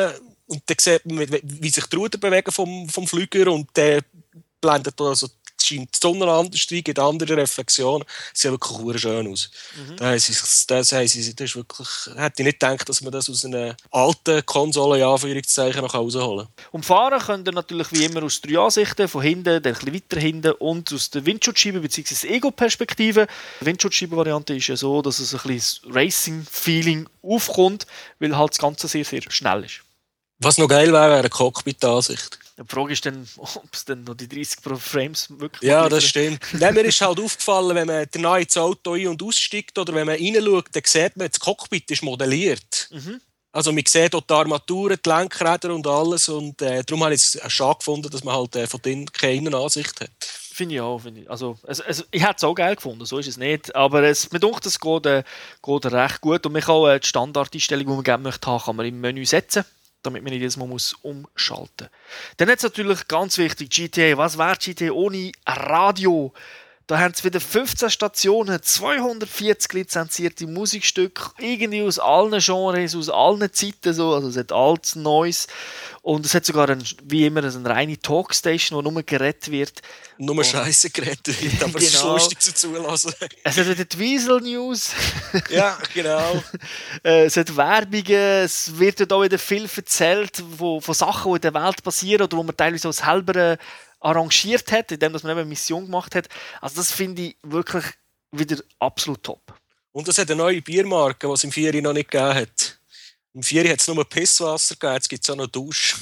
und dann sieht man, wie sich die Ruder bewegen vom, vom Flüger und der blendet also scheint die Sonne anders rein, gibt andere Reflexionen. Es sieht wirklich sehr schön aus. Mhm. Da haben sie, das, haben sie, das ist wirklich, hätte ich nicht gedacht, dass man das aus einer alten Konsole in Anführungszeichen noch rausholen kann. Und fahren könnt ihr natürlich wie immer aus drei Ansichten, von hinten, dann ein bisschen weiter hinten und aus der Windschutzscheibe bzw. Ego-Perspektive. Die Windschutzscheibe-Variante ist ja so, dass es ein bisschen Racing-Feeling aufkommt, weil halt das Ganze sehr, sehr schnell ist. Was noch geil wäre, wäre eine Cockpit-Ansicht. Die Frage ist dann, ob es dann noch die dreißig Frames wirklich Ja, das stimmt. Nein, mir ist halt aufgefallen, wenn man danach ins Auto ein- und aussteigt oder wenn man reinschaut, dann sieht man, das Cockpit ist modelliert. Mhm. Also man sieht dort die Armaturen, die Lenkräder und alles und äh, darum habe ich es schade gefunden, dass man halt äh, von denen keine Ansicht hat. Finde ich auch. Find ich. Also, es, es, ich hätte es auch geil gefunden, so ist es nicht. Aber es, mir denkt, es geht, äh, geht recht gut. Und man kann auch äh, die Standardeinstellung, die man gerne möchte haben, kann man im Menü setzen, damit man nicht jedes Mal muss umschalten muss. Dann ist natürlich ganz wichtig, G T A. Was wäre G T A ohne Radio? Da haben sie wieder fünfzehn Stationen, zweihundertvierzig lizenzierte Musikstücke, irgendwie aus allen Genres, aus allen Zeiten. So. Also es hat altes, Neues. Und es hat sogar, ein, wie immer, eine reine Talkstation, wo nur geredet wird. Nur Scheiße geredet wird, aber genau. Es ist lustig zu zulassen. Es hat wieder die Wiesel News. Ja, genau. Es hat Werbungen, es wird dort auch wieder viel erzählt von, von Sachen, die in der Welt passieren oder wo man teilweise auch selber arrangiert hat, indem man eben eine Mission gemacht hat. Also das finde ich wirklich wieder absolut top. Und es hat eine neue Biermarke, die es im Vieri noch nicht gegeben hat. Im Vieri hat es nur Pisswasser gegeben, jetzt gibt es auch noch Dusch.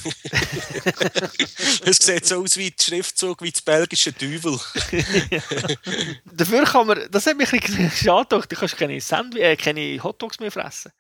Es sieht so aus wie der Schriftzug, wie das belgische Teufel. Ja. Dafür kann man, das hat mich ein bisschen schade gedacht, du kannst keine, Sandwich, äh, keine Hotdogs mehr fressen.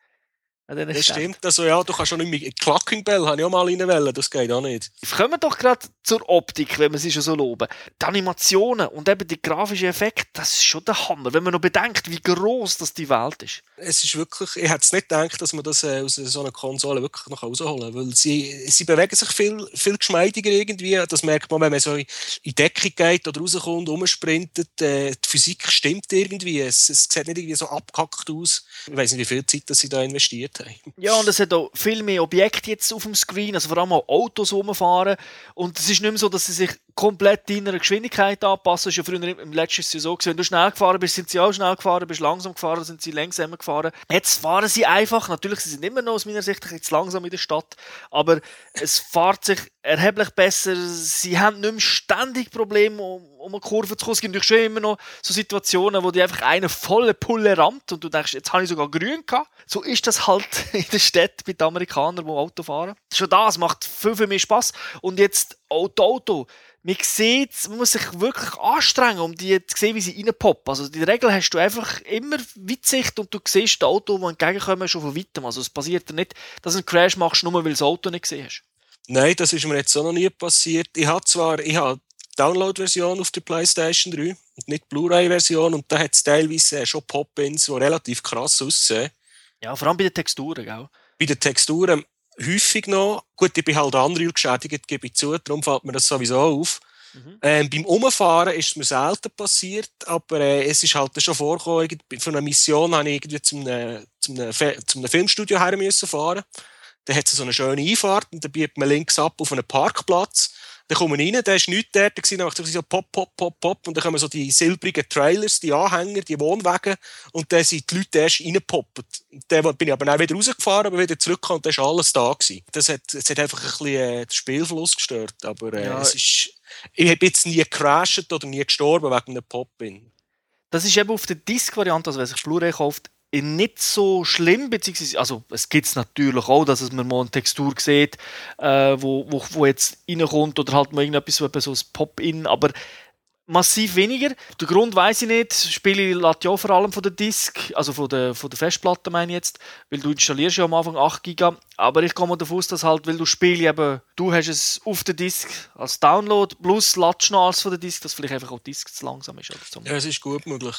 Das stimmt, also ja, du kannst schon nicht mehr. Clucking Bell habe ich auch mal reinwählen, das geht auch nicht. Kommen wir doch gerade zur Optik, wenn wir sie schon so loben. Die Animationen und eben die grafischen Effekte, das ist schon der Hammer, wenn man noch bedenkt, wie gross das die Welt ist. Es ist wirklich, ich hätte es nicht gedacht, dass man das äh, aus so einer Konsole wirklich noch rausholen kann, weil sie, sie bewegen sich viel, viel geschmeidiger irgendwie, das merkt man, wenn man so in Deckung geht oder rauskommt, rumsprintet, äh, die Physik stimmt irgendwie, es, es sieht nicht irgendwie so abgehackt aus. Ich weiss nicht, wie viel Zeit dass sie da investiert haben. Ja, und es hat auch viel mehr Objekte jetzt auf dem Screen, also vor allem auch Autos rumfahren. Und es ist nicht mehr so, dass sie sich komplett deiner Geschwindigkeit anpassen. Das war ja früher im letzten Jahr so, wenn du schnell gefahren bist, sind sie auch schnell gefahren, bist langsam gefahren, sind sie langsamer gefahren. Jetzt fahren sie einfach, natürlich sie sind immer noch aus meiner Sicht ein bisschen zu langsam in der Stadt, aber es fährt sich erheblich besser. Sie haben nicht mehr ständig Probleme, um, um eine Kurve zu kommen. Es gibt natürlich schon immer noch so Situationen, wo die einfach eine volle Pulle rammt und du denkst, jetzt habe ich sogar grün gehabt. So ist das halt in der Stadt bei den Amerikanern, die Auto fahren. Schon das macht viel, viel mehr Spass. Und jetzt Auto, Auto. Man sieht, man muss sich wirklich anstrengen, um die zu sehen, wie sie reinpoppen. Also die Regel hast du einfach immer Weitsicht und du siehst das Auto, das entgegenkommen, schon von weitem. Also es passiert dir nicht, dass du einen Crash machst, nur weil du das Auto nicht gesehen hast. Nein, das ist mir jetzt auch noch nie passiert. Ich habe zwar ich habe die Download-Version auf der PlayStation drei und nicht die Blu-ray-Version und da hat es teilweise schon Pop-ins, die relativ krass aussehen. Ja, vor allem bei den Texturen, gell? Bei den Texturen häufig noch. Gut, ich bin halt Unreal geschädigt, gebe ich zu, darum fällt mir das sowieso auf. Mhm. Ähm, beim Umfahren ist es mir selten passiert, aber äh, es ist halt schon vorgekommen, von einer Mission habe ich irgendwie zu einem, zu einem, zu einem Filmstudio her müssen fahren. Dann hat es so eine schöne Einfahrt und dann biegt man links ab auf einen Parkplatz. Dann kommen wir rein, da war nichts dort, dann macht es so pop, pop, pop, pop und dann kommen so die silbrigen Trailers, die Anhänger, die Wohnwagen und dann sind die Leute erst reingepoppt. Dann bin ich aber dann wieder rausgefahren, aber wieder zurückgekommen und dann war alles da gewesen. Das hat, das hat einfach ein bisschen äh, den Spielfluss gestört, aber äh, ja. es ist, ich habe jetzt nie gecrashed oder nie gestorben wegen einem Pop-In. Das ist eben auf der Disk-Variante, also wer sich Blu-ray kauft, nicht so schlimm, beziehungsweise, also es gibt es natürlich auch, dass man mal eine Textur sieht, äh, wo, wo, wo jetzt reinkommt oder halt mal irgendetwas so, so ein Pop-In, aber massiv weniger. Der Grund weiss ich nicht. Das Spiel lädt ja vor allem von der Disk, also von der, von der Festplatte meine ich jetzt, weil du installierst ja am Anfang acht Gigabyte. Aber ich gehe mal davon aus, dass halt, weil du Spiel eben, du hast es auf der Disk als Download, plus ladest noch alles von der Disk, dass vielleicht einfach auch die Disk zu langsam ist. Oder zum ja, es ist gut möglich.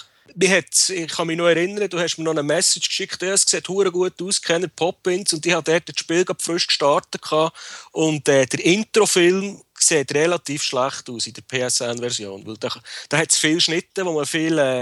Ich kann mich noch erinnern, du hast mir noch eine Message geschickt, ja, es sieht verdammt gut aus, keine Pop-Ins, und ich hatte dort das Spiel gerade frisch gestartet und äh, der Introfilm sieht relativ schlecht aus in der P S N-Version, weil da, da hat es viele Schnitte, wo man viel, äh,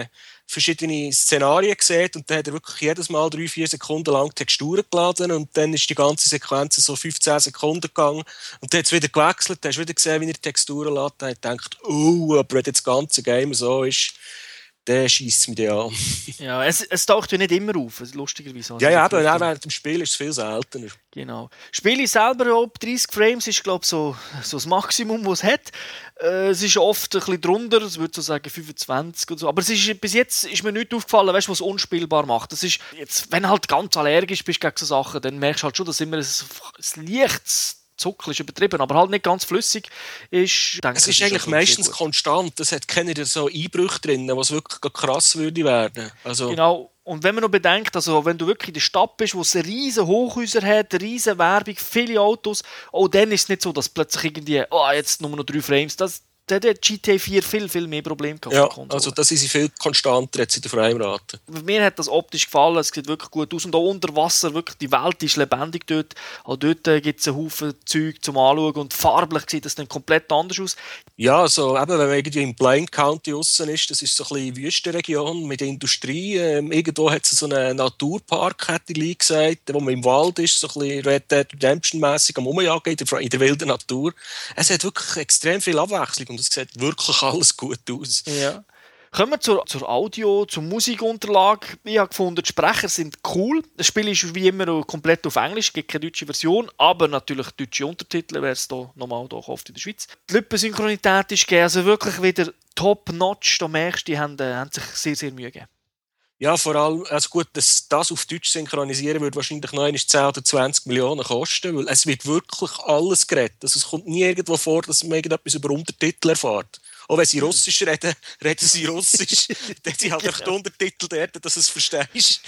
verschiedene Szenarien gesehen und dann hat er wirklich jedes Mal drei, vier Sekunden lang Texturen geladen und dann ist die ganze Sequenz so fünfzehn Sekunden gegangen und dann hat es wieder gewechselt, dann hast du wieder gesehen, wie er Texturen lädt, dann hat er gedacht, oh, aber wenn das ganze Game so ist, dann scheisst es mich dann an. Ja, es, es taucht ja nicht immer auf, lustigerweise. Ja, ja, aber auch während dem Spiel ist es viel seltener. Genau. Spiele selber ab dreißig Frames ist, glaube ich, so, so das Maximum, das es hat. Äh, es ist oft ein bisschen drunter, ich würde so sagen fünfundzwanzig oder so. Aber es ist, bis jetzt ist mir nichts aufgefallen, weißt, was es unspielbar macht. Das ist jetzt, wenn du halt ganz allergisch bist gegen so Sachen, dann merkst du halt schon, dass immer ein, ein leichtes Zuckel ist übertrieben, aber halt nicht ganz flüssig ist. Denke, es ist eigentlich meistens konstant. Es hat keine so Einbrüche drin, was wirklich krass würde werden. Also genau. Und wenn man noch bedenkt, also wenn du wirklich in der Stadt bist, wo es riesen Hochhäuser hat, riesen Werbung, viele Autos, auch dann ist es nicht so, dass plötzlich irgendwie, oh, jetzt nur noch drei Frames, das da hat G T A vier viel, viel mehr Probleme gehabt. Ja, also da sind sie viel konstanter jetzt in der Framerate. Mir hat das optisch gefallen, es sieht wirklich gut aus. Und auch unter Wasser, wirklich, die Welt ist lebendig dort. Auch dort äh, gibt es einen Haufen Zeug zum Anschauen und farblich sieht das dann komplett anders aus. Ja, also eben, wenn man irgendwie im Blaine County aussen ist, das ist so ein bisschen Wüstenregion mit Industrie. Ähm, irgendwo hat es so einen Naturpark, hätte ich gesagt, wo man im Wald ist, so ein bisschen Red Dead Redemption-mässig am Rumjagen in der, in der wilden Natur. Es hat wirklich extrem viel Abwechslung. Und es sieht wirklich alles gut aus. Ja. Kommen wir zur, zur Audio, zur Musikunterlage. Ich habe gefunden, die Sprecher sind cool. Das Spiel ist wie immer komplett auf Englisch, es gibt keine deutsche Version, aber natürlich deutsche Untertitel, wäre es hier normal hier oft in der Schweiz. Die Lippensynchronität ist gegeben, also wirklich wieder top-notch. Da merkst du, die haben, äh, haben sich sehr, sehr Mühe gegeben. Ja, vor allem, also gut, das, das auf Deutsch synchronisieren würde wahrscheinlich noch zehn oder zwanzig Millionen kosten, weil es wird wirklich alles geredet. Also es kommt nie irgendwo vor, dass man irgendetwas über Untertitel erfährt. Auch wenn sie Russisch reden, reden sie Russisch. Dann sind halt einfach die Untertitel dort, dass du es verstehst.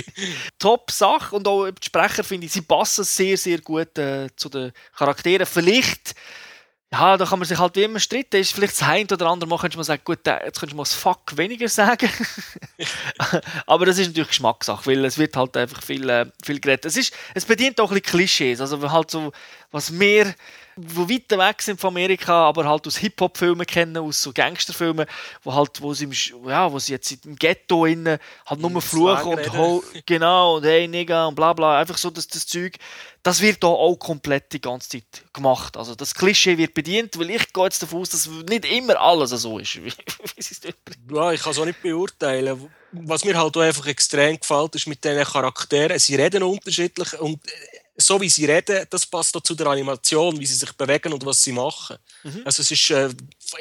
Top-Sache. Und auch die Sprecher, finde ich, sie passen sehr, sehr gut äh, zu den Charakteren. Vielleicht, ja, da kann man sich halt wie immer streiten. Ist vielleicht das eine oder andere Mal, könnte man sagen, gut, jetzt könntest du mal das Fuck weniger sagen. Aber das ist natürlich Geschmackssache, weil es wird halt einfach viel, äh, viel geredet. Es, ist, es bedient auch ein bisschen Klischees. Also halt so, was mehr, wo weit weg sind von Amerika, aber halt aus Hip-Hop-Filmen kennen, aus so Gangsterfilmen, wo halt, wo sie, im, ja, wo sie jetzt im Ghetto innen halt nur fluchen und ho, genau, und hey Nigga und bla bla, einfach so das, das Zeug. Das wird hier auch komplett die ganze Zeit gemacht. Also das Klischee wird bedient, weil ich gehe jetzt davon aus, dass nicht immer alles so ist. Wie, wie es dort ja, ich kann es auch nicht beurteilen. Was mir halt auch einfach extrem gefällt, ist mit diesen Charakteren, sie reden unterschiedlich und so wie sie reden, das passt auch zu der Animation, wie sie sich bewegen und was sie machen. Mhm. Also es ist, äh,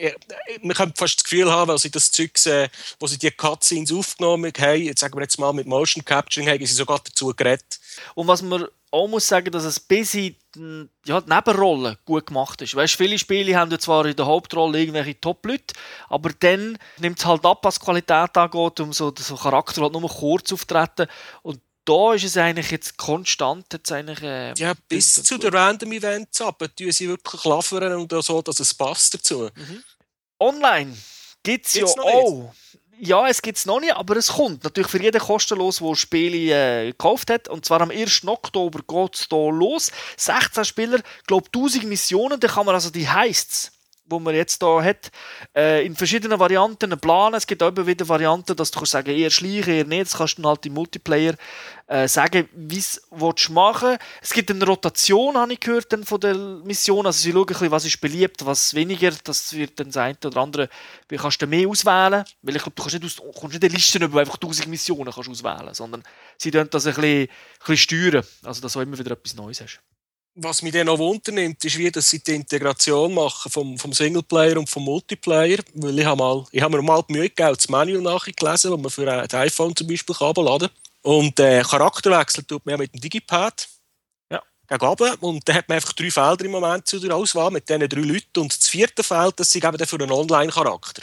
man kann fast das Gefühl haben, weil sie das Zeug sehen, wo sie die Cutscenes aufgenommen haben, jetzt sagen wir jetzt mal mit Motion Capturing, haben sie sogar dazu geredet. Und was man auch muss sagen, dass es bis in die, ja, die Nebenrolle gut gemacht ist. Weißt, viele Spiele haben zwar in der Hauptrolle irgendwelche Top-Leute, aber dann nimmt es halt ab, was die Qualität angeht, um so, so Charakter halt nur kurz auftreten. Und da ist es eigentlich jetzt konstant. Jetzt eigentlich, äh, ja, bis zu den Random Events ab, tun sie wirklich klaffern und so, dass es passt dazu. Mhm. Online gibt es ja auch. Ja, es gibt es noch nicht, aber es kommt. Natürlich für jeden kostenlos, der Spiele äh, gekauft hat. Und zwar am ersten Oktober geht es hier los. sechzehn Spieler, ich glaube tausend Missionen. Da kann man also die Heists, die man jetzt hier hat, äh, in verschiedenen Varianten planen. Es gibt auch immer wieder Varianten, dass du kannst sagen, eher schleichen, eher nicht. Das kannst du dann halt im Multiplayer äh, sagen, wie es machen willst. Es gibt eine Rotation, habe ich gehört, dann von der Mission. Also sie schauen ein bisschen, was ist beliebt, was weniger. Das wird dann das eine oder andere, wie kannst du mehr auswählen. Weil ich glaube, du kannst nicht, aus, kannst nicht eine Liste über einfach tausend Missionen kannst auswählen, sondern sie tun das ein bisschen, ein bisschen steuern. Also dass du immer wieder etwas Neues hast. Was mich dann auch wundernimmt, ist, wie dass sie die Integration machen vom, vom Singleplayer und vom Multiplayer. Weil ich habe, mal, ich habe mir mal die Mühe gegeben, das Manual nachgelesen, das man für ein iPhone zum Beispiel herunterladen kann. Und der äh, Charakterwechsel tut man ja mit dem Digipad ja. gegen oben. Und dann hat man einfach drei Felder im Moment zu der Auswahl mit diesen drei Leuten. Und das vierte Feld, das ist eben dann für einen Online-Charakter.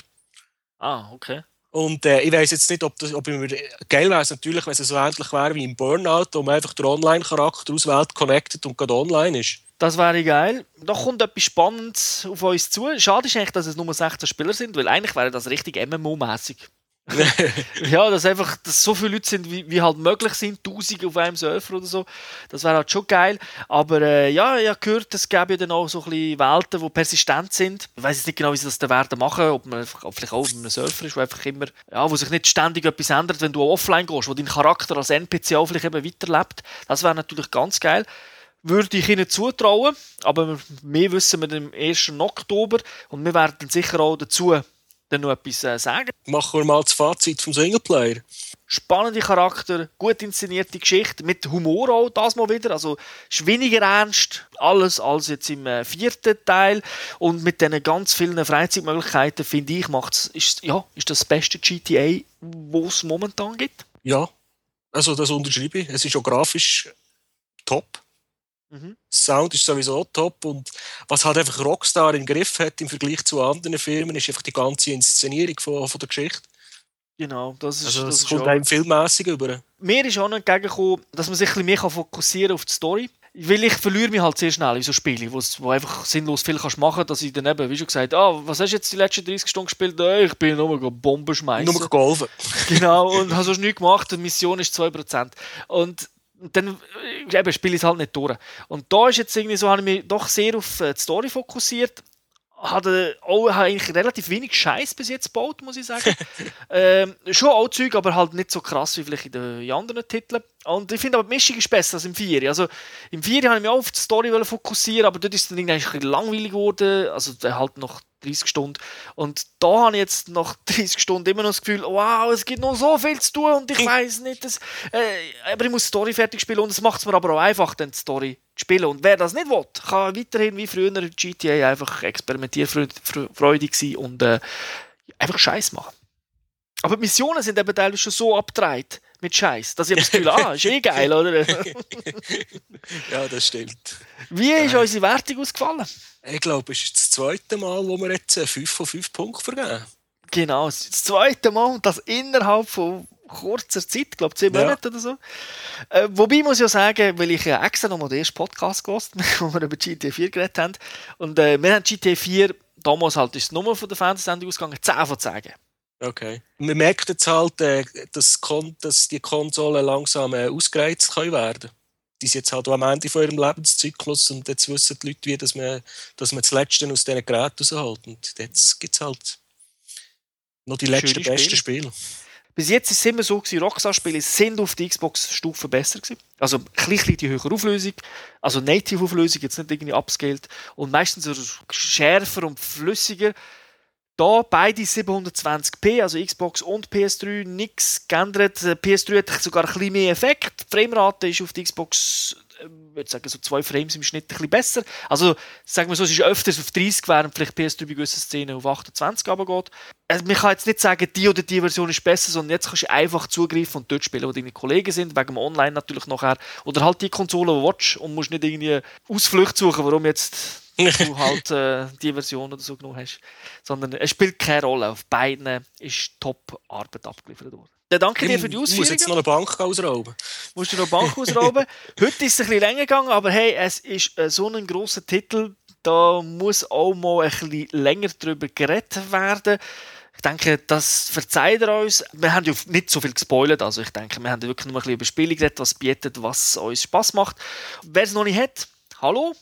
Ah, okay. Und äh, ich weiss jetzt nicht, ob, das, ob ich mir geil wäre, natürlich, wenn es so ähnlich wäre wie im Burnout, wo man einfach den Online-Charakter auswählt, connected und gerade online ist. Das wäre geil. Da kommt etwas Spannendes auf uns zu. Schade ist eigentlich, dass es nur sechzehn Spieler sind, weil eigentlich wäre das richtig M M O-mäßig. Ja, dass einfach dass so viele Leute sind, wie, wie halt möglich sind, tausend auf einem Server oder so. Das wäre halt schon geil. Aber äh, ja, ich habe gehört, es gäbe ja dann auch so ein bisschen Welten, die persistent sind. Ich weiss jetzt nicht genau, wie sie das dann werden machen, ob man einfach, vielleicht auch auf einem Server ist, wo einfach immer, ja, wo sich nicht ständig etwas ändert, wenn du offline gehst, wo dein Charakter als N P C auch vielleicht eben weiterlebt. Das wäre natürlich ganz geil. Würde ich ihnen zutrauen, aber mehr wissen wir dann am ersten Oktober und wir werden sicher auch dazu dann noch etwas äh, sagen. Machen wir mal das Fazit vom Singleplayer. Spannende Charakter, gut inszenierte Geschichte, mit Humor auch, das mal wieder, also ist weniger ernst, alles als jetzt im äh, vierten Teil und mit diesen ganz vielen Freizeitmöglichkeiten, finde ich, macht's, ist, ja, ist das beste G T A, was es momentan gibt. Ja, also das unterschreibe ich. Es ist auch grafisch top. Mhm. Sound ist sowieso top und was halt einfach Rockstar im Griff hat im Vergleich zu anderen Filmen, ist einfach die ganze Inszenierung von, von der Geschichte. Genau, das ist also, das, das ist kommt einem filmmässig über. Mir ist auch noch entgegengekommen, dass man sich ein bisschen mehr fokussieren kann auf die Story. Weil ich verliere mich halt sehr schnell in so Spielen, wo, wo einfach sinnlos viel kannst machen, dass ich dann eben, wie schon gesagt, ah, was hast du jetzt die letzten dreißig Stunden gespielt? Äh, ich bin nur Bomben schmeißen. Nur golfen. Genau, und habe sonst nichts gemacht, die Mission ist zwei Prozent. Und dann eben, spiele ich es halt nicht durch. Und da ist jetzt irgendwie so, habe ich mich doch sehr auf die Story fokussiert. Hatte auch habe eigentlich relativ wenig Scheiß bis jetzt gebaut, muss ich sagen. ähm, schon auch Zeug, aber halt nicht so krass wie vielleicht in den anderen Titeln. Und ich finde aber, die Mischung ist besser als im Vier. Also im Vier habe ich mich auch auf die Story fokussieren, aber dort ist es dann eigentlich ein bisschen langweilig geworden. Also halt noch dreißig Stunden. Und da habe ich jetzt nach dreißig Stunden immer noch das Gefühl, wow, es gibt noch so viel zu tun und ich weiß nicht, dass, äh, aber ich muss die Story fertig spielen und es macht es mir aber auch einfach, dann die Story zu spielen. Und wer das nicht will, kann weiterhin wie früher G T A einfach experimentierfreudig sein und äh, einfach Scheiß machen. Aber die Missionen sind eben teilweise schon so abgedreht mit Scheiß, dass ich das Gefühl habe, ah, ist eh geil, oder? Ja, das stimmt. Wie ist unsere Wertung ausgefallen? Ich glaube, es ist das zweite Mal, wo wir jetzt fünf von fünf Punkten vergeben. Genau, das zweite Mal und das innerhalb von kurzer Zeit, ich glaube zehn Monate ja. oder so. Äh, wobei muss ich ja sagen, weil ich ja extra nochmal den ersten Podcast gehört habe, wo wir über G T A vier geredet haben. Und äh, wir haben G T A vier, damals halt ist es nur von der Fernsehsendung ausgegangen, zehn von zehn. Okay. Man merkt jetzt halt, äh, dass, Kon- dass die Konsolen langsam äh, ausgereizt können werden. Die sind jetzt halt auch am Ende von ihrem Lebenszyklus und jetzt wissen die Leute, wie dass man, dass man das Letzte aus diesen Geräten rausholt. Und jetzt gibt es halt noch die letzten Schöne besten Spiele. Spiele. Bis jetzt war es immer so, dass Rockstar-Spiele sind auf der Xbox-Stufe besser gewesen. Also ein bisschen die höhere Auflösung, also Native-Auflösung, jetzt nicht irgendwie upscaled und meistens schärfer und flüssiger. Da beide siebenhundertzwanzig p, also Xbox und P S drei, nichts geändert. P S drei hat sogar ein bisschen mehr Effekt. Die Framerate ist auf der Xbox, ich würde sagen, so zwei Frames im Schnitt ein bisschen besser. Also sagen wir so, es ist öfters auf dreißig, während vielleicht P S drei bei gewissen Szenen auf achtundzwanzig runtergeht. Also man kann jetzt nicht sagen, die oder die Version ist besser, sondern jetzt kannst du einfach zugreifen und dort spielen, wo deine Kollegen sind, wegen dem Online natürlich nachher. Oder halt die Konsole, die du willst und musst nicht irgendwie Ausflüchte suchen, warum jetzt du halt äh, die Version oder so genommen hast. Sondern es spielt keine Rolle. Auf beiden ist Top-Arbeit abgeliefert worden. Dann danke dir für die Ausführungen. Ich muss jetzt noch eine Bank ausrauben. Musst du noch eine Bank ausrauben. Heute ist es ein bisschen länger gegangen, aber hey, es ist äh, so ein grosser Titel, da muss auch mal ein bisschen länger darüber geredet werden. Ich denke, das verzeiht ihr uns. Wir haben ja nicht so viel gespoilert, also ich denke, wir haben wirklich nur ein bisschen über Spiele geredet, was bietet, was uns Spass macht. Wer es noch nicht hat, hallo?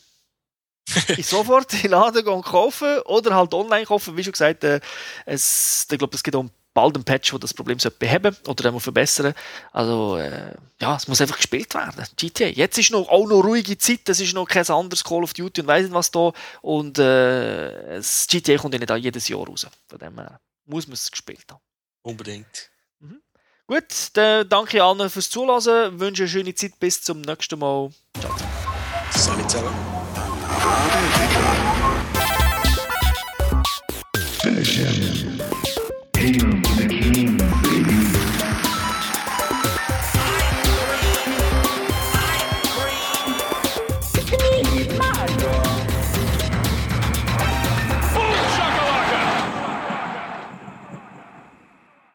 Ich sofort in den Laden gehen und kaufen oder halt online kaufen. Wie schon gesagt, äh, es, ich glaube, es gibt auch bald einen Patch, der das Problem beheben oder einmal verbessern. Also, äh, ja, es muss einfach gespielt werden. G T A. Jetzt ist noch, auch noch ruhige Zeit, es ist noch kein anderes Call of Duty und weiss nicht was da. Und äh, das G T A kommt ja nicht auch jedes Jahr raus. Von dem her muss man es gespielt haben. Unbedingt. Mhm. Gut, dann danke allen fürs Zuhören. Wünsche eine schöne Zeit. Bis zum nächsten Mal. Ciao. Salut zusammen.